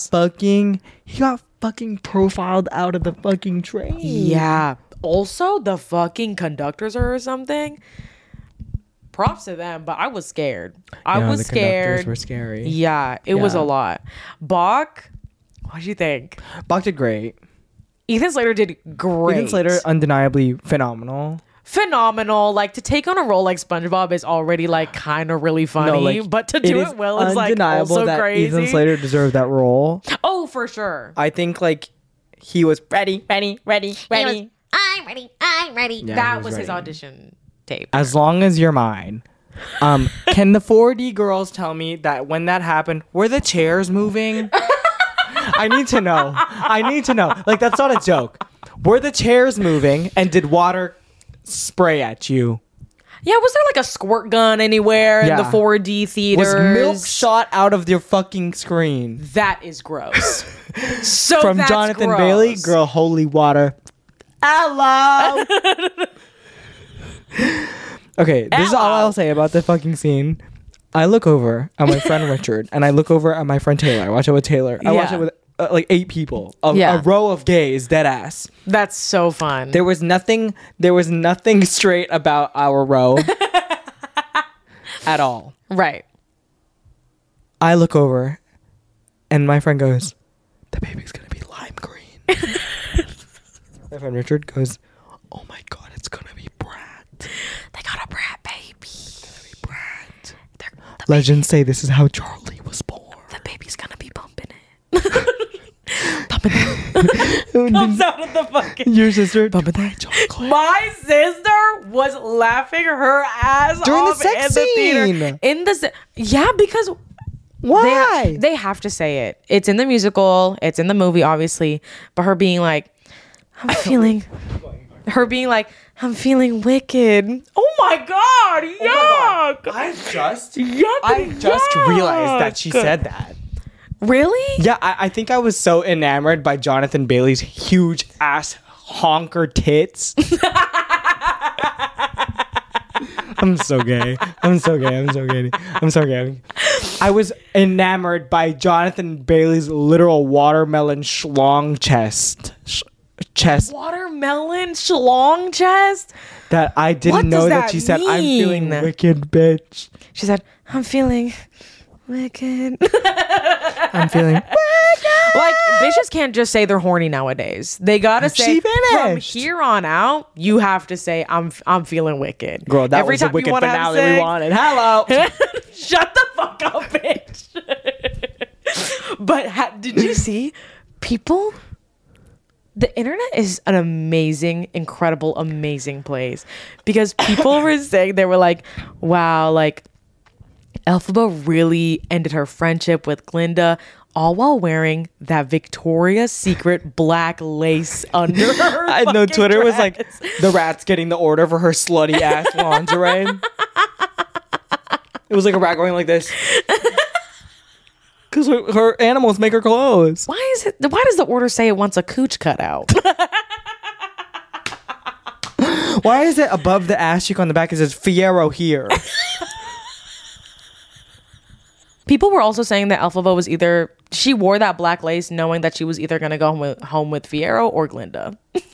Speaker 1: fucking profiled out of the fucking train.
Speaker 2: Yeah. Also, the fucking conductors or something. Props to them, but I was scared. I
Speaker 1: Yeah,
Speaker 2: was
Speaker 1: the conductors
Speaker 2: scared.
Speaker 1: were scary.
Speaker 2: Yeah, it was a
Speaker 1: Yeah.
Speaker 2: lot. Bach, what'd you think?
Speaker 1: Bach did great.
Speaker 2: Ethan Slater did great.
Speaker 1: Ethan Slater, undeniably phenomenal.
Speaker 2: Phenomenal. Like, to take on a role like SpongeBob is already like kind of really funny, but to do
Speaker 1: is
Speaker 2: it well is like
Speaker 1: undeniable
Speaker 2: also
Speaker 1: that
Speaker 2: crazy.
Speaker 1: Ethan Slater deserved that role.
Speaker 2: Oh, for sure.
Speaker 1: I think like he was ready.
Speaker 2: I'm ready.
Speaker 1: Yeah, he
Speaker 2: That
Speaker 1: was
Speaker 2: was his
Speaker 1: ready.
Speaker 2: audition tape.
Speaker 1: As long as you're mine. Can the 4D girls tell me that when that happened, were the chairs moving? I need to know. Like, that's not a joke. Were the chairs moving, and did water spray at you?
Speaker 2: Yeah, was there like a squirt gun anywhere in the
Speaker 1: Yeah.
Speaker 2: 4D theaters?
Speaker 1: Was milk shot out of your fucking screen?
Speaker 2: That is gross. So
Speaker 1: From
Speaker 2: that's
Speaker 1: Jonathan
Speaker 2: gross.
Speaker 1: Bailey, girl, holy water. Hello. Okay, this is all
Speaker 2: Hello.
Speaker 1: I'll say about the fucking scene. I look over at my friend Richard, and I look over at my friend Taylor. I watch it with Taylor. I watch
Speaker 2: Yeah.
Speaker 1: it with like 8 people. A
Speaker 2: Yeah.
Speaker 1: row of gays, dead ass.
Speaker 2: That's so fun.
Speaker 1: There was nothing straight about our row at all.
Speaker 2: Right.
Speaker 1: I look over, and my friend goes, "The baby's gonna be lime green." My friend Richard goes, "Oh my god, it's gonna be Brat.
Speaker 2: They got a brat baby.
Speaker 1: Brat." Legends say this is how Charlie was born.
Speaker 2: The baby's gonna be bumping it. Bumping it. Comes out of the fucking.
Speaker 1: Your sister
Speaker 2: Bumping
Speaker 1: Dwight
Speaker 2: that.
Speaker 1: Chocolate.
Speaker 2: My sister was laughing her ass
Speaker 1: During the
Speaker 2: off
Speaker 1: sex
Speaker 2: in the theater.
Speaker 1: scene.
Speaker 2: In the yeah, because
Speaker 1: Why?
Speaker 2: they have to say it. It's in the musical. It's in the movie, obviously. But her being like, I'm feeling wicked. Oh my god! Yuck!
Speaker 1: I just
Speaker 2: Yuck!
Speaker 1: realized that she said that.
Speaker 2: Really?
Speaker 1: Yeah, I think I was so enamored by Jonathan Bailey's huge ass honker tits. I'm so gay. I was enamored by Jonathan Bailey's literal watermelon schlong chest. chest
Speaker 2: Watermelon schlong chest.
Speaker 1: that I didn't
Speaker 2: What
Speaker 1: know
Speaker 2: does
Speaker 1: that
Speaker 2: that
Speaker 1: she said, I'm feeling
Speaker 2: mean?
Speaker 1: wicked, bitch.
Speaker 2: She said, I'm feeling wicked.
Speaker 1: I'm feeling
Speaker 2: Like, bitches can't just say they're horny nowadays. They gotta say
Speaker 1: She
Speaker 2: from
Speaker 1: finished.
Speaker 2: here on out, you have to say I'm feeling wicked.
Speaker 1: Girl, that
Speaker 2: Every
Speaker 1: was the
Speaker 2: time you
Speaker 1: wicked
Speaker 2: wanna have
Speaker 1: finale we
Speaker 2: sex-
Speaker 1: wanted. Hello.
Speaker 2: Shut the fuck up, bitch. But did you see people? The internet is an amazing, incredible, amazing place because people were saying, they were like, wow, like Elphaba really ended her friendship with Glinda, all while wearing that Victoria's Secret black lace under her.
Speaker 1: I know
Speaker 2: fucking
Speaker 1: Twitter was like,
Speaker 2: dress.
Speaker 1: the rat's getting the order for her slutty ass lingerie. It was like a rat going like this. Because her animals make her clothes.
Speaker 2: Why does the order say it wants a cooch cut out?
Speaker 1: Why is it above the ass cheek on the back? It says Fiero here.
Speaker 2: People were also saying that Elphaba was either, she wore that black lace knowing that she was either going to go home with Fiero or Glinda.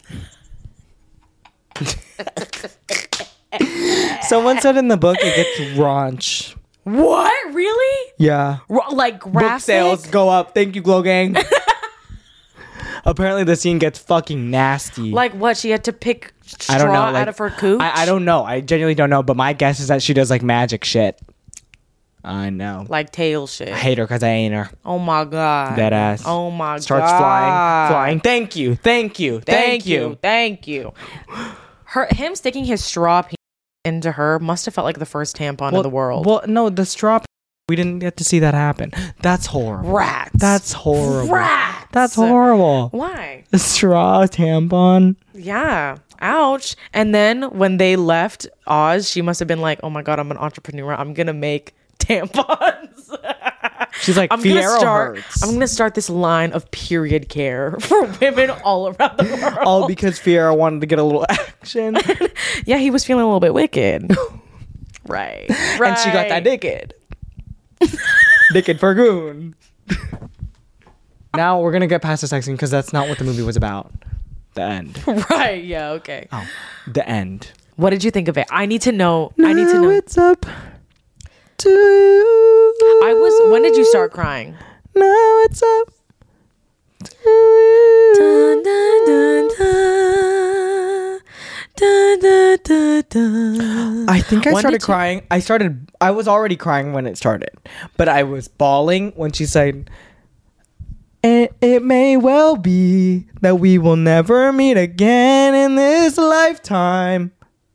Speaker 1: Someone said in the book it gets raunch.
Speaker 2: What? Really?
Speaker 1: Yeah.
Speaker 2: Like
Speaker 1: Book
Speaker 2: graphic?
Speaker 1: sales go up. Thank you, Glow Gang. Apparently the scene gets fucking nasty.
Speaker 2: Like what? She had to pick straw
Speaker 1: I don't know. Like,
Speaker 2: out of her cooch?
Speaker 1: I don't know. I genuinely don't know. But my guess is that she does like magic shit. I know.
Speaker 2: Like tail shit.
Speaker 1: I hate her because I ain't her.
Speaker 2: Oh my God.
Speaker 1: That ass.
Speaker 2: Oh my
Speaker 1: Starts
Speaker 2: God.
Speaker 1: flying. Thank you. Thank you.
Speaker 2: Thank you. Thank you. Him sticking his straw into her must have felt like the first tampon in the world.
Speaker 1: Well, no, the straw. We didn't get to see that happen. That's horrible.
Speaker 2: Rats.
Speaker 1: That's horrible.
Speaker 2: Rats.
Speaker 1: That's horrible.
Speaker 2: Why?
Speaker 1: A straw tampon.
Speaker 2: Yeah. Ouch. And then when they left Oz, she must have been like, oh my God, I'm an entrepreneur. I'm going to make tampons.
Speaker 1: She's like,
Speaker 2: I'm gonna
Speaker 1: Fiero hurts.
Speaker 2: I'm gonna start this line of period care for women all around the world.
Speaker 1: All because Fiero wanted to get a little action.
Speaker 2: Yeah, he was feeling a little bit wicked. Right.
Speaker 1: And she got that dicked. Dicked Fergoon. Now we're gonna get past the sex scene because that's not what the movie was about. The end.
Speaker 2: Right. Yeah. Okay.
Speaker 1: Oh, the end.
Speaker 2: What did you think of it? I need to know.
Speaker 1: Now
Speaker 2: I need to know.
Speaker 1: it's up to you.
Speaker 2: When did you start crying?
Speaker 1: Now it's up to you.
Speaker 2: Dun, dun, dun, dun, dun, dun, dun.
Speaker 1: I think I
Speaker 2: When
Speaker 1: started
Speaker 2: did you-
Speaker 1: crying. I was already crying when it started, but I was bawling when she said, it may well be that we will never meet again in this lifetime.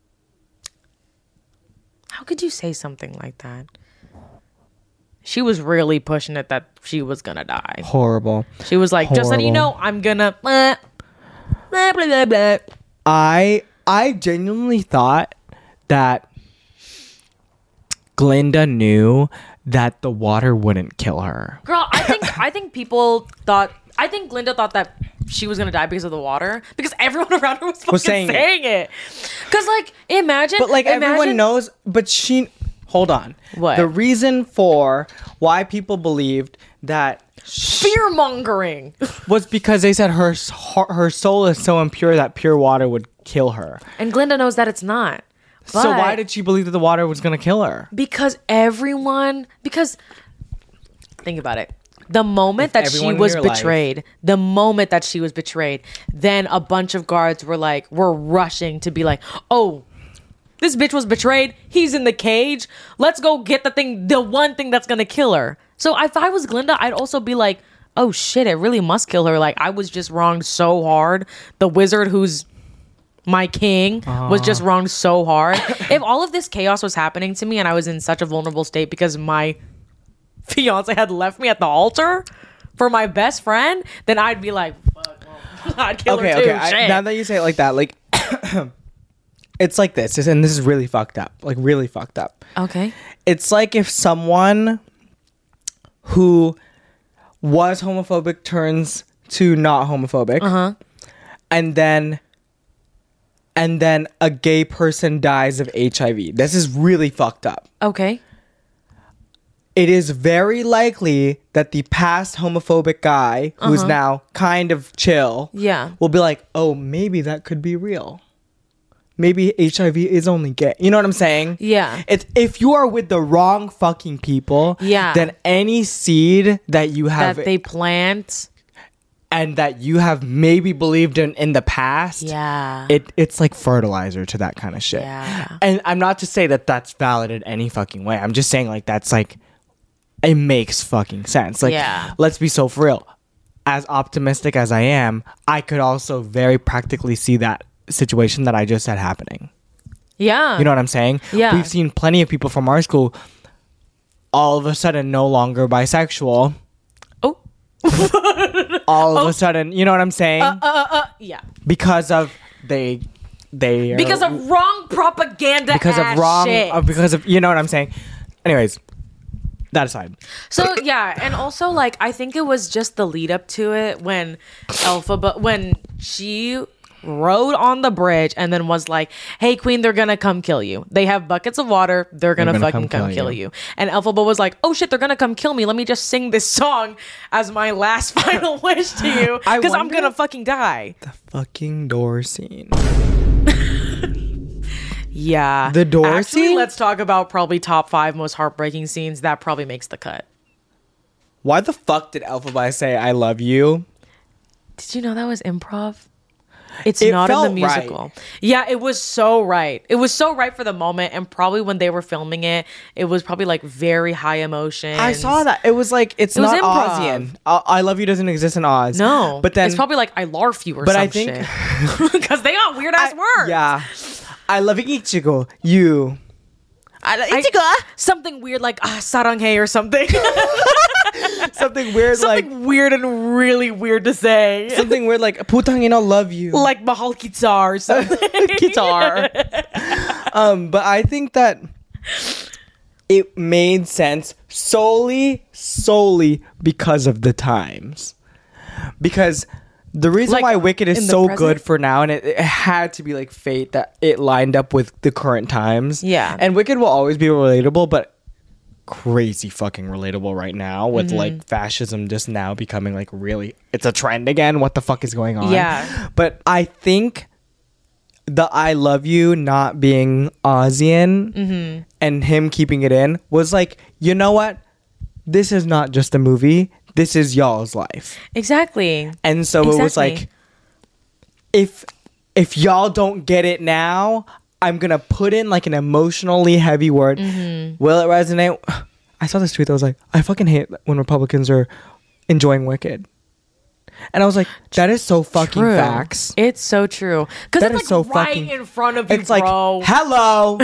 Speaker 2: How could you say something like that? She was really pushing it that she was gonna die.
Speaker 1: Horrible.
Speaker 2: She was like, just so you know, I'm gonna blah, blah, blah, blah, blah.
Speaker 1: I genuinely thought that Glinda knew that the water wouldn't kill her.
Speaker 2: Girl, I think Glinda thought that she was gonna die because of the water, because everyone around her was fucking saying it. Because like, imagine,
Speaker 1: But like everyone knows, but hold on.
Speaker 2: What?
Speaker 1: The reason for why people believed that
Speaker 2: fear mongering.
Speaker 1: was because they said her soul is so impure that pure water would kill her.
Speaker 2: And Glinda knows that it's not.
Speaker 1: So why did she believe that the water was going to kill her?
Speaker 2: Because think about it. The moment that she
Speaker 1: everyone in
Speaker 2: was
Speaker 1: your life-
Speaker 2: betrayed, then a bunch of guards were rushing to be like, oh, this bitch was betrayed. He's in the cage. Let's go get the one thing that's gonna kill her. So if I was Glinda, I'd also be like, oh shit, it really must kill her. Like, I was just wronged so hard. The wizard who's my king was just wronged so hard. If all of this chaos was happening to me and I was in such a vulnerable state because my fiance had left me at the altar for my best friend, then I'd be like, fuck, well, I'd kill her too. Shit.
Speaker 1: Now that you say it like that, like it's like this, and this is really fucked up. Like really fucked up.
Speaker 2: Okay.
Speaker 1: It's like if someone who was homophobic turns to not homophobic, and then a gay person dies of HIV. This is really fucked up.
Speaker 2: Okay.
Speaker 1: it is very likely that the past homophobic guy who's now kind of chill will be like, oh, maybe that could be real. Maybe HIV is only gay. You know what I'm saying?
Speaker 2: Yeah.
Speaker 1: It's if you are with the wrong fucking people, then any seed that you have
Speaker 2: that they plant
Speaker 1: and that you have maybe believed in the past, it's like fertilizer to that kind of shit.
Speaker 2: Yeah.
Speaker 1: And I'm not to say that that's valid in any fucking way. I'm just saying like that's like it makes fucking sense. Like let's be so for real. As optimistic as I am, I could also very practically see that situation that I just said happening.
Speaker 2: Yeah.
Speaker 1: You know what I'm saying?
Speaker 2: Yeah.
Speaker 1: We've seen plenty of people from our school all of a sudden no longer bisexual.
Speaker 2: Oh.
Speaker 1: all of a sudden, you know what I'm saying?
Speaker 2: Yeah.
Speaker 1: Because of
Speaker 2: because of wrong propaganda
Speaker 1: because of wrong
Speaker 2: shit.
Speaker 1: Because of, you know what I'm saying? Anyways, that aside.
Speaker 2: So yeah, and also like I think it was just the lead up to it when when she rode on the bridge and then was like, hey queen, they're gonna come kill you. They have buckets of water, they're gonna fucking come kill you. And Elphaba was like, oh shit, they're gonna come kill me, let me just sing this song as my last final wish to you because I'm gonna fucking die.
Speaker 1: The fucking door scene.
Speaker 2: Yeah,
Speaker 1: the door scene.
Speaker 2: Let's talk about probably top 5 most heartbreaking scenes. That probably makes the cut.
Speaker 1: Why the fuck did Elphaba say I love you?
Speaker 2: Did you know that was improv? It not in the musical. Right. Yeah, it was so right. It was so right for the moment, and probably when they were filming it, it was probably like very high emotion.
Speaker 1: I saw that. It was like it not improv. Aussian. I love you doesn't exist in Oz.
Speaker 2: No,
Speaker 1: but then
Speaker 2: it's probably like I larf you or some shit. Because they got weird ass words.
Speaker 1: Yeah, I love Ichigo. You.
Speaker 2: Something weird like saranghae or something.
Speaker 1: Something weird
Speaker 2: something weird and really weird to say.
Speaker 1: Something weird like putang ina love you.
Speaker 2: Like mahal kitar or something.
Speaker 1: Guitar. But I think that it made sense solely because of the times. Because the reason why Wicked is so good for now, and it had to be like fate that it lined up with the current times.
Speaker 2: Yeah.
Speaker 1: And Wicked will always be relatable, but crazy fucking relatable right now with like fascism just now becoming like really, it's a trend again. What the fuck is going on?
Speaker 2: Yeah.
Speaker 1: But I think the I love you not being Aussian and him keeping it in was like, you know what? This is not just a movie. This is y'all's life.
Speaker 2: Exactly.
Speaker 1: And so it was like, if y'all don't get it now, I'm going to put in like an emotionally heavy word. Will it resonate? I saw this tweet that was like, I fucking hate when Republicans are enjoying Wicked. And I was like, that is so fucking facts.
Speaker 2: It's so true. Because it's like
Speaker 1: so
Speaker 2: right
Speaker 1: fucking,
Speaker 2: in front of you,
Speaker 1: it's
Speaker 2: bro.
Speaker 1: Like, hello.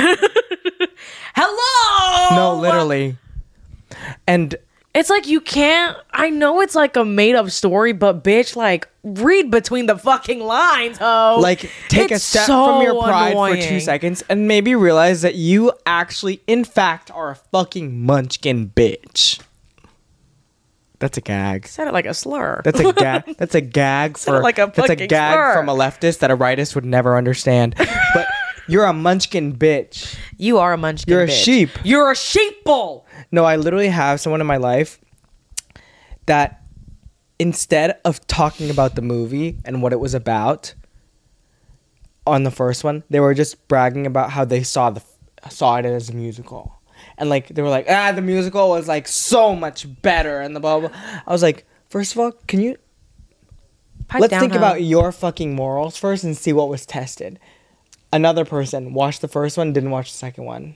Speaker 2: Hello.
Speaker 1: No, literally. And
Speaker 2: it's like you can't, I know it's like a made up story, but bitch, like read between the fucking lines, ho.
Speaker 1: Like take a step from your pride for 2 seconds and maybe realize that you actually, in fact, are a fucking munchkin bitch. That's a gag.
Speaker 2: Said it like a slur.
Speaker 1: That's a gag. That's a gag for
Speaker 2: like a
Speaker 1: that's a gag
Speaker 2: slur.
Speaker 1: from a leftist that a rightist would never understand. But you're a munchkin bitch.
Speaker 2: You are a munchkin
Speaker 1: You're
Speaker 2: bitch.
Speaker 1: a sheep.
Speaker 2: You're a sheeple.
Speaker 1: No, I literally have someone in my life that instead of talking about the movie and what it was about on the first one, they were just bragging about how they saw it as a musical. And like they were like, the musical was like so much better and the blah blah. I was like, first of all, can you let's think about your fucking morals first and see what was tested. Another person watched the first one, didn't watch the second one.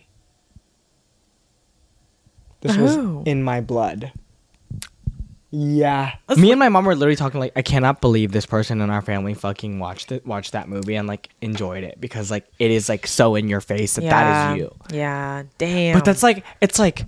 Speaker 1: This was in my blood. Yeah. Me and my mom were literally talking like, I cannot believe this person in our family fucking watched that movie and like enjoyed it because like it is like so in your face that is you.
Speaker 2: Yeah. Damn.
Speaker 1: But that's like, it's like,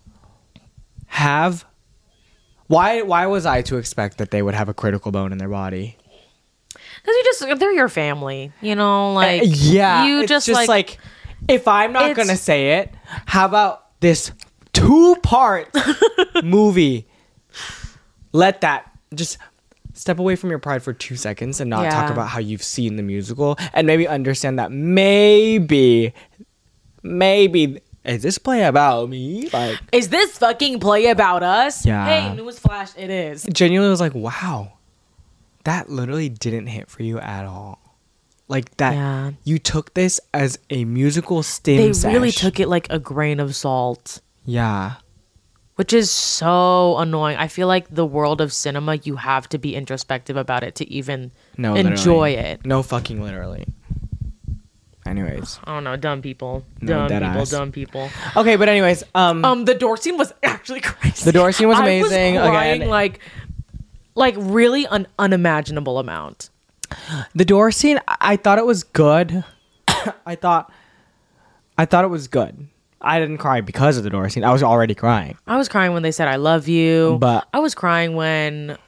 Speaker 1: why was I to expect that they would have a critical bone in their body?
Speaker 2: Because they're your family, you know, like
Speaker 1: you
Speaker 2: it's just
Speaker 1: like if I'm not gonna say it, how about this 2-part movie? Let that just step away from your pride for 2 seconds and not talk about how you've seen the musical and maybe understand that maybe is this play about me? Like,
Speaker 2: is this fucking play about us?
Speaker 1: Yeah.
Speaker 2: Hey, newsflash, it is.
Speaker 1: genuinely was like, wow, that literally didn't hit for you at all. Like that,
Speaker 2: Yeah.
Speaker 1: you took this as a musical stim
Speaker 2: They really
Speaker 1: sesh.
Speaker 2: took it like a grain of salt,
Speaker 1: Yeah.
Speaker 2: which is so annoying. I feel like the world of cinema, you have to be introspective about it to even
Speaker 1: No,
Speaker 2: enjoy
Speaker 1: literally.
Speaker 2: it.
Speaker 1: No fucking literally. Anyways.
Speaker 2: I don't know, dumb people.
Speaker 1: No, dead ass.
Speaker 2: Dumb people.
Speaker 1: Okay, but anyways,
Speaker 2: The door scene was actually crazy.
Speaker 1: The door scene was amazing.
Speaker 2: I was crying
Speaker 1: Again.
Speaker 2: like really an unimaginable amount.
Speaker 1: the door scene, I thought it was good. I thought it was good. I didn't cry because of the door scene. I was already crying.
Speaker 2: I was crying when they said I love you.
Speaker 1: But-
Speaker 2: I was crying when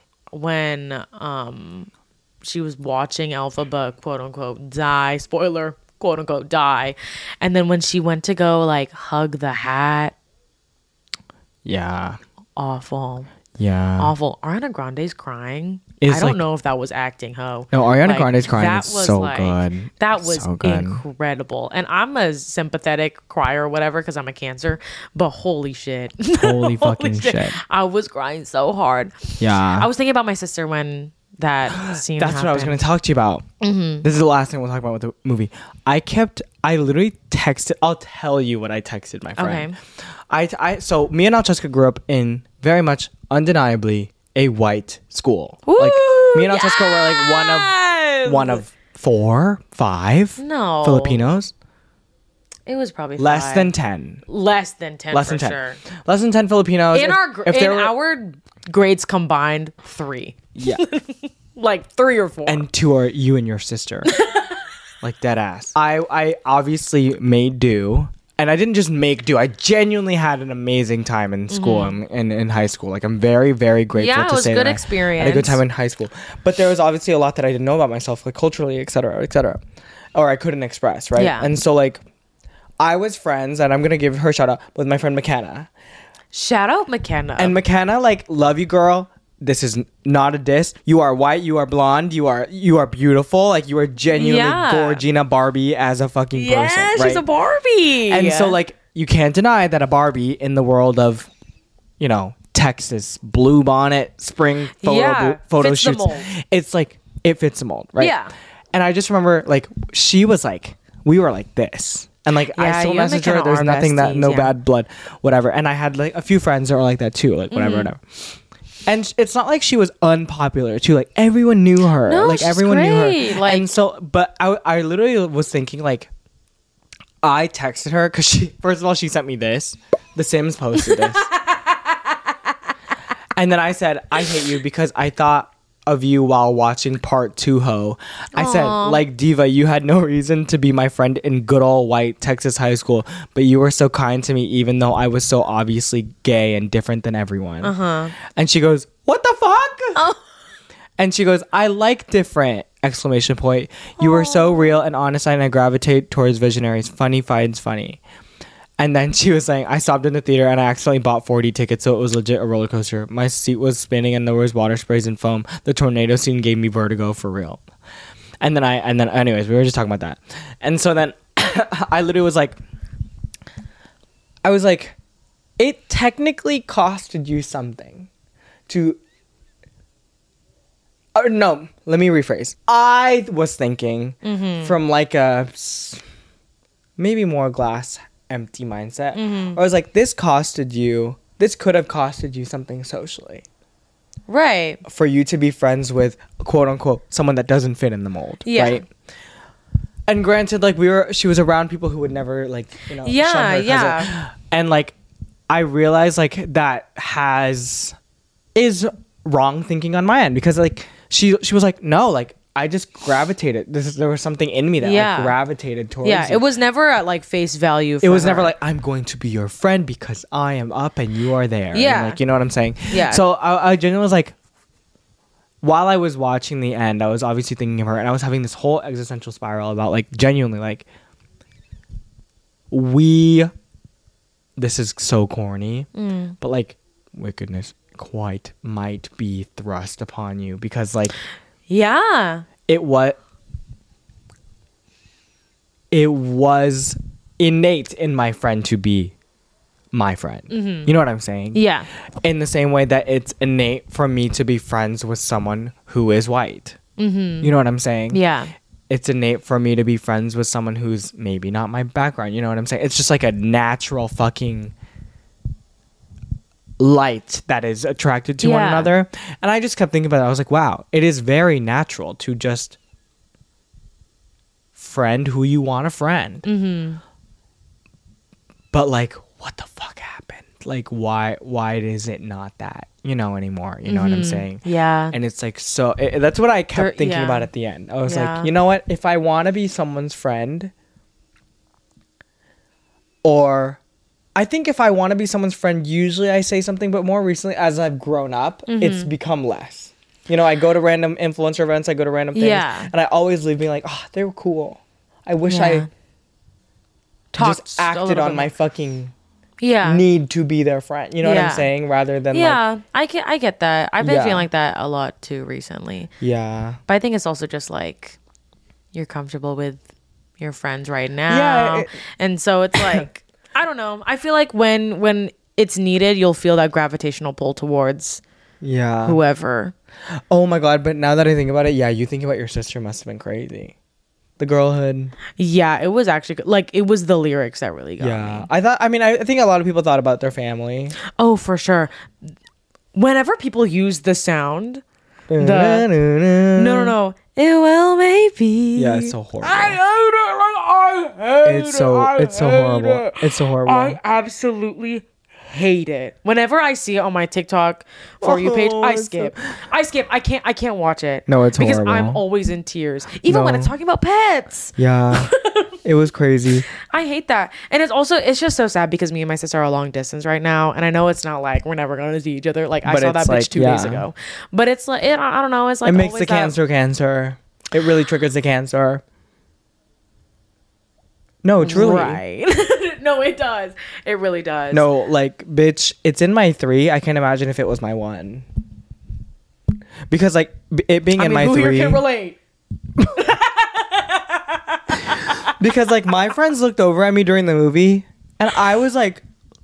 Speaker 2: she was watching Elphaba quote unquote die. Spoiler, quote unquote die. And then when she went to go like hug the hat,
Speaker 1: Yeah.
Speaker 2: awful.
Speaker 1: Yeah.
Speaker 2: Awful. Ariana Grande's crying.
Speaker 1: It's
Speaker 2: I don't
Speaker 1: like-
Speaker 2: know if that was acting, ho.
Speaker 1: No, Ariana
Speaker 2: Like,
Speaker 1: Grande's crying
Speaker 2: that
Speaker 1: is
Speaker 2: was,
Speaker 1: so
Speaker 2: like-
Speaker 1: good.
Speaker 2: That was
Speaker 1: So good.
Speaker 2: incredible. And I'm a sympathetic crier or whatever because I'm a Cancer. But holy shit.
Speaker 1: Holy fucking shit.
Speaker 2: I was crying so hard.
Speaker 1: Yeah.
Speaker 2: I was thinking about my sister when that scene
Speaker 1: That's what I was
Speaker 2: happened.
Speaker 1: going to talk to you about.
Speaker 2: Mm-hmm.
Speaker 1: This is the last thing we'll talk about with the movie. I literally texted. I'll tell you what I texted my friend.
Speaker 2: Okay.
Speaker 1: So me and Alcheska grew up in very much undeniably a white school.
Speaker 2: Woo,
Speaker 1: Like me and Alcheska were like one of 4, 5
Speaker 2: No.
Speaker 1: Filipinos.
Speaker 2: It was probably
Speaker 1: Less
Speaker 2: 5.
Speaker 1: than 10.
Speaker 2: Less than 10
Speaker 1: Less
Speaker 2: for
Speaker 1: than 10.
Speaker 2: sure.
Speaker 1: Less than 10 Filipinos.
Speaker 2: In
Speaker 1: there were-
Speaker 2: our grades combined, 3.
Speaker 1: yeah.
Speaker 2: Like 3 or 4.
Speaker 1: And 2 are you and your sister. Like dead ass. I obviously made do. And I didn't just make do. I genuinely had an amazing time in school and in high school. Like I'm very, very grateful
Speaker 2: Mm-hmm. Yeah, it
Speaker 1: to
Speaker 2: was
Speaker 1: say
Speaker 2: good
Speaker 1: that I had a good
Speaker 2: experience.
Speaker 1: time in high school. But there was obviously a lot that I didn't know about myself, like culturally, et cetera, or I couldn't express, right?
Speaker 2: Yeah.
Speaker 1: And so like I was friends, and I'm gonna give her a shout out with my friend McKenna.
Speaker 2: Shout out McKenna.
Speaker 1: And McKenna, like, love you, girl. This is not a diss. You are white. You are blonde. You are beautiful. Like you are genuinely
Speaker 2: Yeah.
Speaker 1: Gorgina Barbie as a fucking
Speaker 2: yeah,
Speaker 1: person. Right?
Speaker 2: she's a Barbie.
Speaker 1: And so like you can't deny that a Barbie in the world of, Texas blue bonnet spring photo
Speaker 2: fits the
Speaker 1: shoots.
Speaker 2: mold.
Speaker 1: It's like it fits the mold, right?
Speaker 2: Yeah.
Speaker 1: And I just remember like she was like we were like this. And like I
Speaker 2: Yeah,
Speaker 1: still
Speaker 2: you and
Speaker 1: message her.
Speaker 2: McKenna
Speaker 1: There's
Speaker 2: are
Speaker 1: nothing that
Speaker 2: besties,
Speaker 1: no
Speaker 2: yeah.
Speaker 1: bad blood, whatever. And I had like a few friends that were like that too, like whatever, whatever. And it's not like she was unpopular too. Like everyone knew her.
Speaker 2: No,
Speaker 1: like
Speaker 2: she's
Speaker 1: everyone knew
Speaker 2: great.
Speaker 1: her.
Speaker 2: Like-
Speaker 1: and so, but I literally was thinking like, I texted her because she first of all she sent me this. The Sims posted this, and then I said I hate you because I thought of you while watching part 2 Ho. I said, like Diva, you had no reason to be my friend in good old white Texas high school, but you were so kind to me even though I was so obviously gay and different than everyone. And she goes, what the fuck? And she goes, I like different! Exclamation point. You were so real and honest and I gravitate towards visionaries. Funny finds funny. And then she was saying, I stopped in the theater and I accidentally bought 4D tickets, so it was legit a roller coaster. My seat was spinning and there was water sprays and foam. The tornado scene gave me vertigo for real. And then anyways, we were just talking about that. And so then I literally was like, it technically costed you something to, or no, let me rephrase. I was thinking from like a maybe more glass empty mindset. I was like, this could have costed you something socially
Speaker 2: right.
Speaker 1: for you to be friends with quote unquote someone that doesn't fit in the mold.
Speaker 2: Yeah.
Speaker 1: Right. And granted, like she was around people who would never like, shun her 'cause of- and like, I realized like that is wrong thinking on my end because like she was like, no, like I just gravitated. There was something in me that like gravitated towards
Speaker 2: Yeah,
Speaker 1: you.
Speaker 2: it was never at like face value. For
Speaker 1: It was
Speaker 2: her.
Speaker 1: never like I'm going to be your friend because I am up and you are there.
Speaker 2: Yeah.
Speaker 1: And, like you know what I'm saying.
Speaker 2: Yeah.
Speaker 1: So I genuinely was like, while I was watching the end, I was obviously thinking of her, and I was having this whole existential spiral about like genuinely like This is so corny, but like wickedness quite might be thrust upon you because like.
Speaker 2: Yeah.
Speaker 1: It was innate in my friend to be my friend. You know what I'm saying?
Speaker 2: Yeah.
Speaker 1: In the same way that it's innate for me to be friends with someone who is white. You know what I'm saying?
Speaker 2: Yeah.
Speaker 1: It's innate for me to be friends with someone who's maybe not my background. You know what I'm saying? It's just like a natural fucking light that is attracted to one another. And I just kept thinking about it. I was like, wow, it is very natural to just friend who you want to friend. But like, what the fuck happened? Like, why is it not that, anymore? You know what I'm saying?
Speaker 2: Yeah.
Speaker 1: And it's like, so that's what I kept thinking about at the end. I was like, you know what? If I want to be someone's friend, or I think if I want to be someone's friend, usually I say something, but more recently, as I've grown up, it's become less. I go to random influencer events, I go to random things, and I always leave being like, oh, they were cool. I wish I just acted on my fucking need to be their friend. You know what I'm saying? Rather than
Speaker 2: I get that. I've been feeling like that a lot too recently.
Speaker 1: Yeah.
Speaker 2: But I think it's also just like you're comfortable with your friends right now.
Speaker 1: Yeah.
Speaker 2: And so it's like, I don't know. I feel like when it's needed, you'll feel that gravitational pull towards whoever.
Speaker 1: Oh my God. But now that I think about it, you think about your sister must have been crazy. The girlhood.
Speaker 2: Yeah, it was actually good. Like, it was the lyrics that really got me.
Speaker 1: I think a lot of people thought about their family.
Speaker 2: Oh, for sure. Whenever people use the sound, no, it will maybe.
Speaker 1: Yeah, it's so horrible.
Speaker 2: I hate it.
Speaker 1: It's so horrible. It's so horrible.
Speaker 2: I absolutely hate it. Whenever I see it on my TikTok For You page, I skip. I can't watch it.
Speaker 1: No, it's
Speaker 2: because
Speaker 1: horrible.
Speaker 2: I'm always in tears, even when it's talking about pets.
Speaker 1: Yeah, it was crazy.
Speaker 2: I hate that. And it's just so sad because me and my sister are long distance right now, and I know it's not like we're never going to see each other. Like, I saw that bitch 2 days ago, but it's like I don't know. It's like
Speaker 1: it makes the cancer. It really triggers the cancer. No, truly.
Speaker 2: Right. No, it does. It really does.
Speaker 1: No, like, bitch, it's in my 3. I can't imagine if it was my 1. Because, like, it being in my 3.
Speaker 2: Who here can relate?
Speaker 1: Because, like, my friends looked over at me during the movie, and I was like,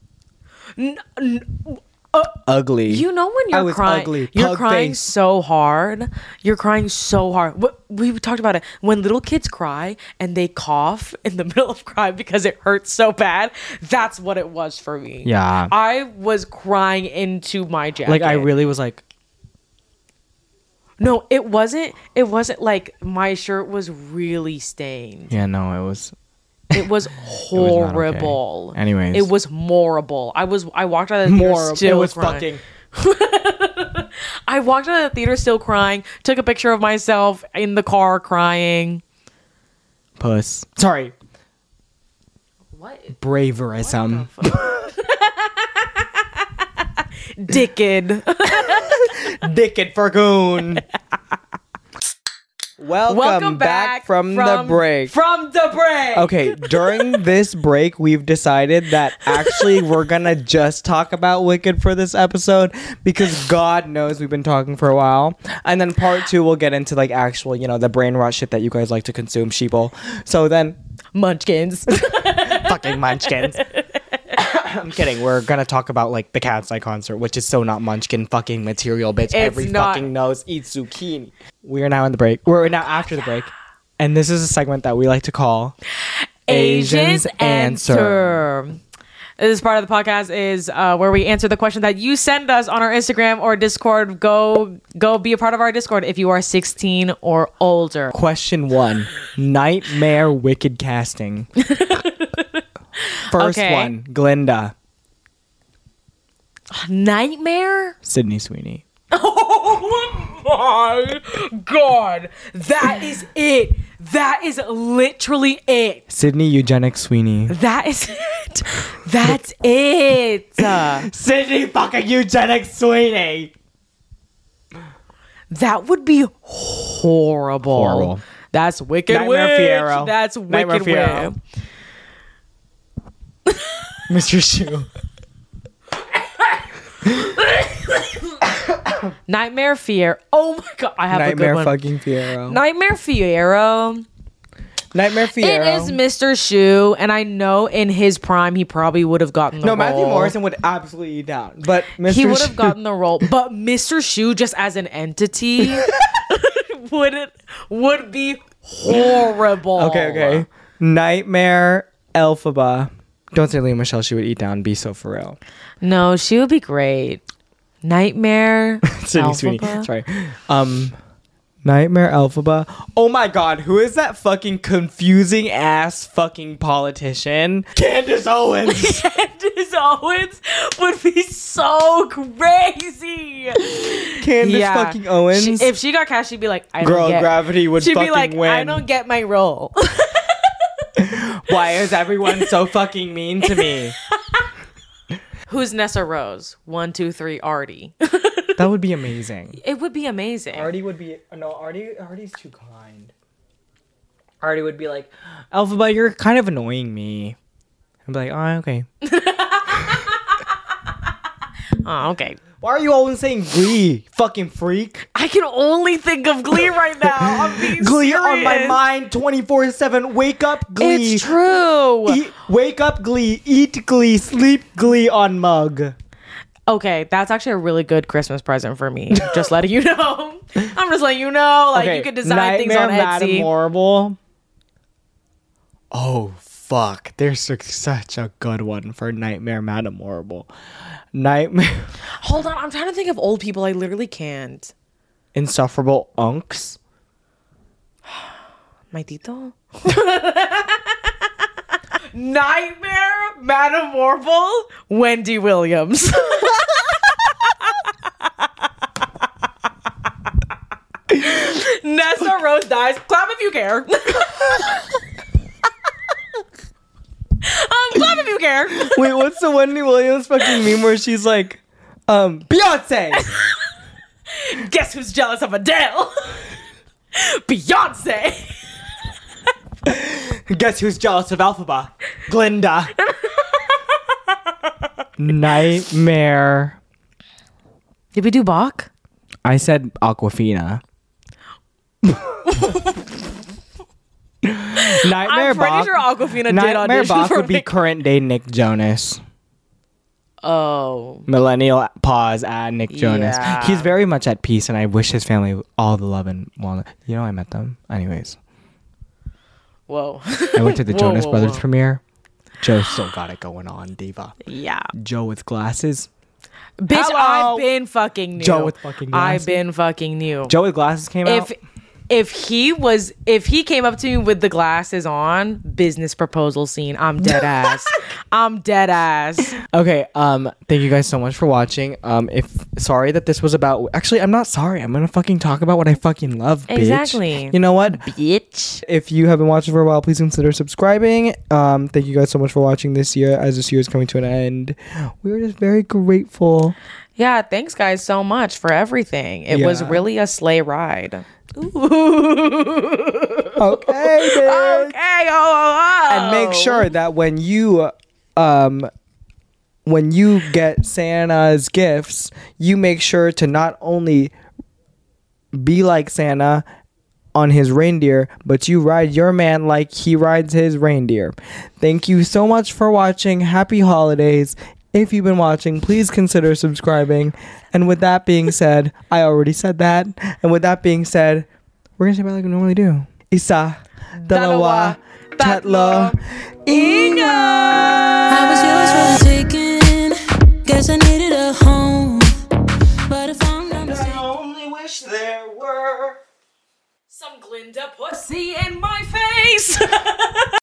Speaker 1: ugly.
Speaker 2: You know when you're crying,
Speaker 1: ugly.
Speaker 2: you're crying so hard. You're crying so hard. We talked about it. When little kids cry and they cough in the middle of crying because it hurts so bad, that's what it was for me.
Speaker 1: Yeah.
Speaker 2: I was crying into my jacket.
Speaker 1: Like, I really was like...
Speaker 2: No, it wasn't like my shirt was really stained.
Speaker 1: Yeah, no, it was...
Speaker 2: It was horrible.
Speaker 1: Okay. Anyways,
Speaker 2: it was horrible. I walked out of the theater still
Speaker 1: it was
Speaker 2: crying.
Speaker 1: fucking.
Speaker 2: I walked out of the theater still crying. Took a picture of myself in the car crying.
Speaker 1: Puss. Sorry.
Speaker 2: What?
Speaker 1: Braverism.
Speaker 2: Dickhead.
Speaker 1: Dickhead Fargoon. Welcome back from the break.
Speaker 2: From the break.
Speaker 1: Okay, during this break, we've decided that actually we're gonna just talk about Wicked for this episode because God knows we've been talking for a while. And then part 2, we'll get into like actual, the brain rot shit that you guys like to consume, sheeple. So then,
Speaker 2: Munchkins.
Speaker 1: fucking munchkins. I'm kidding. We're gonna talk about like the Cat's Eye concert, which is so not munchkin fucking material, bitch. Every fucking nose eats zucchini. We are now in the break. We're now after the break, and this is a segment that we like to call
Speaker 2: Asians Answer. This part of the podcast is where we answer the question that you send us on our Instagram or Discord. Go be a part of our Discord if you are 16 or older.
Speaker 1: Question 1: Nightmare Wicked casting. First one, Glinda.
Speaker 2: Nightmare?
Speaker 1: Sydney Sweeney.
Speaker 2: Oh my God. That is it. That is literally it.
Speaker 1: Sydney Eugenics Sweeney.
Speaker 2: That is it. That's it.
Speaker 1: Sydney fucking Eugenics Sweeney.
Speaker 2: That would be horrible. That's Wicked
Speaker 1: Nightmare
Speaker 2: Witch.
Speaker 1: Fierro.
Speaker 2: That's
Speaker 1: Nightmare
Speaker 2: Wicked
Speaker 1: Fierro.
Speaker 2: Witch.
Speaker 1: Mr. Shu.
Speaker 2: Nightmare Fear. Oh my God, I have a good one.
Speaker 1: Nightmare fucking Fierro.
Speaker 2: Nightmare Fierro.
Speaker 1: Nightmare Fierro.
Speaker 2: It is Mr. Shu, and I know in his prime he probably would have gotten the role.
Speaker 1: No, Matthew Morrison would absolutely eat down, but Mr.
Speaker 2: He would
Speaker 1: Shu-
Speaker 2: have gotten the role, but Mr. Shu just as an entity would be horrible.
Speaker 1: Okay. Nightmare Elphaba. Don't say Lea Michele. She would eat down. Be so for real.
Speaker 2: No, she would be great. Nightmare
Speaker 1: Sweeney.
Speaker 2: Elphaba?
Speaker 1: Sorry. Nightmare Elphaba. Oh my god, who is that fucking confusing ass fucking politician? Candace Owens.
Speaker 2: Candace Owens would be so crazy.
Speaker 1: Candace fucking Owens.
Speaker 2: If she got cast, she'd be like, I don't
Speaker 1: Girl,
Speaker 2: get.
Speaker 1: Gravity would
Speaker 2: She'd
Speaker 1: fucking
Speaker 2: be like,
Speaker 1: win.
Speaker 2: I don't get my role.
Speaker 1: Why is everyone so fucking mean to me?
Speaker 2: Who's Nessa Rose? 1, 2, 3, Artie.
Speaker 1: That would be amazing.
Speaker 2: It would be amazing.
Speaker 1: Artie would be Artie's too kind. Artie would be like, Elphaba, you're kind of annoying me. I'd be like, oh, okay.
Speaker 2: Oh, okay.
Speaker 1: Why are you always saying Glee? Fucking freak.
Speaker 2: I can only think of Glee right now. I'm being
Speaker 1: Glee
Speaker 2: serious.
Speaker 1: on my mind 24/7. Wake up, Glee.
Speaker 2: It's true.
Speaker 1: Wake up, Glee. Eat Glee. Sleep Glee on mug.
Speaker 2: Okay, that's actually a really good Christmas present for me. Just letting you know. I'm just letting you know. Like, you could design things on
Speaker 1: Madame
Speaker 2: Etsy.
Speaker 1: Horrible. Oh, fuck. There's such a good one for Nightmare Madame Horrible. Nightmare.
Speaker 2: Hold on, I'm trying to think of old people. I literally can't.
Speaker 1: Insufferable Unks.
Speaker 2: My Tito? Nightmare Madame Horrible, Wendy Williams. Nessa Rose dies. Clap if you care. Clap if you care.
Speaker 1: Wait, what's the Wendy Williams fucking meme where she's like, Beyonce?
Speaker 2: Guess who's jealous of Adele? Beyonce.
Speaker 1: Guess who's jealous of Elphaba? Glinda. Nightmare.
Speaker 2: Did we do Bach?
Speaker 1: I said Aquafina. Nightmare
Speaker 2: I'm pretty
Speaker 1: Bach.
Speaker 2: sure Aquafina did
Speaker 1: Nightmare
Speaker 2: audition
Speaker 1: Bach
Speaker 2: for
Speaker 1: would be
Speaker 2: me.
Speaker 1: current day Nick Jonas.
Speaker 2: Oh.
Speaker 1: Millennial pause at Nick Jonas.
Speaker 2: Yeah.
Speaker 1: He's very much at peace, and I wish his family all the love and walnut. You know, I met them. Anyways,
Speaker 2: Whoa.
Speaker 1: I went to the
Speaker 2: Whoa,
Speaker 1: Jonas
Speaker 2: whoa,
Speaker 1: Brothers
Speaker 2: whoa.
Speaker 1: premiere. Joe still got it going on, diva.
Speaker 2: Yeah.
Speaker 1: Joe with glasses.
Speaker 2: Bitch,
Speaker 1: Hello.
Speaker 2: I've been fucking new.
Speaker 1: Joe with fucking glasses.
Speaker 2: I've been fucking new.
Speaker 1: Joe with glasses came out.
Speaker 2: If he came up to me with the glasses on, business proposal scene, I'm dead ass. I'm dead ass.
Speaker 1: Okay, thank you guys so much for watching. Sorry that this was about. Actually, I'm not sorry. I'm gonna fucking talk about what I fucking love, bitch.
Speaker 2: Exactly.
Speaker 1: You know what?
Speaker 2: Bitch.
Speaker 1: If you have been watching for a while, please consider subscribing. Thank you guys so much for watching this year. As this year is coming to an end, we're just very grateful.
Speaker 2: Yeah, thanks guys so much for everything. It was
Speaker 1: Yeah.
Speaker 2: really a sleigh ride. Ooh.
Speaker 1: Okay, bitch.
Speaker 2: Okay. Oh.
Speaker 1: And make sure that when you get Santa's gifts, you make sure to not only be like Santa on his reindeer, but you ride your man like he rides his reindeer. Thank you so much for watching. Happy holidays. If you've been watching, please consider subscribing. And with that being said, I already said that. And with that being said, we're going to say bye like we normally do. Isa, dalawa, tatlo, ingat!
Speaker 3: I was yours for the taking. Guess I needed a home. But if I'm not mistaken,
Speaker 1: I only wish there were
Speaker 2: some Glinda pussy in my face.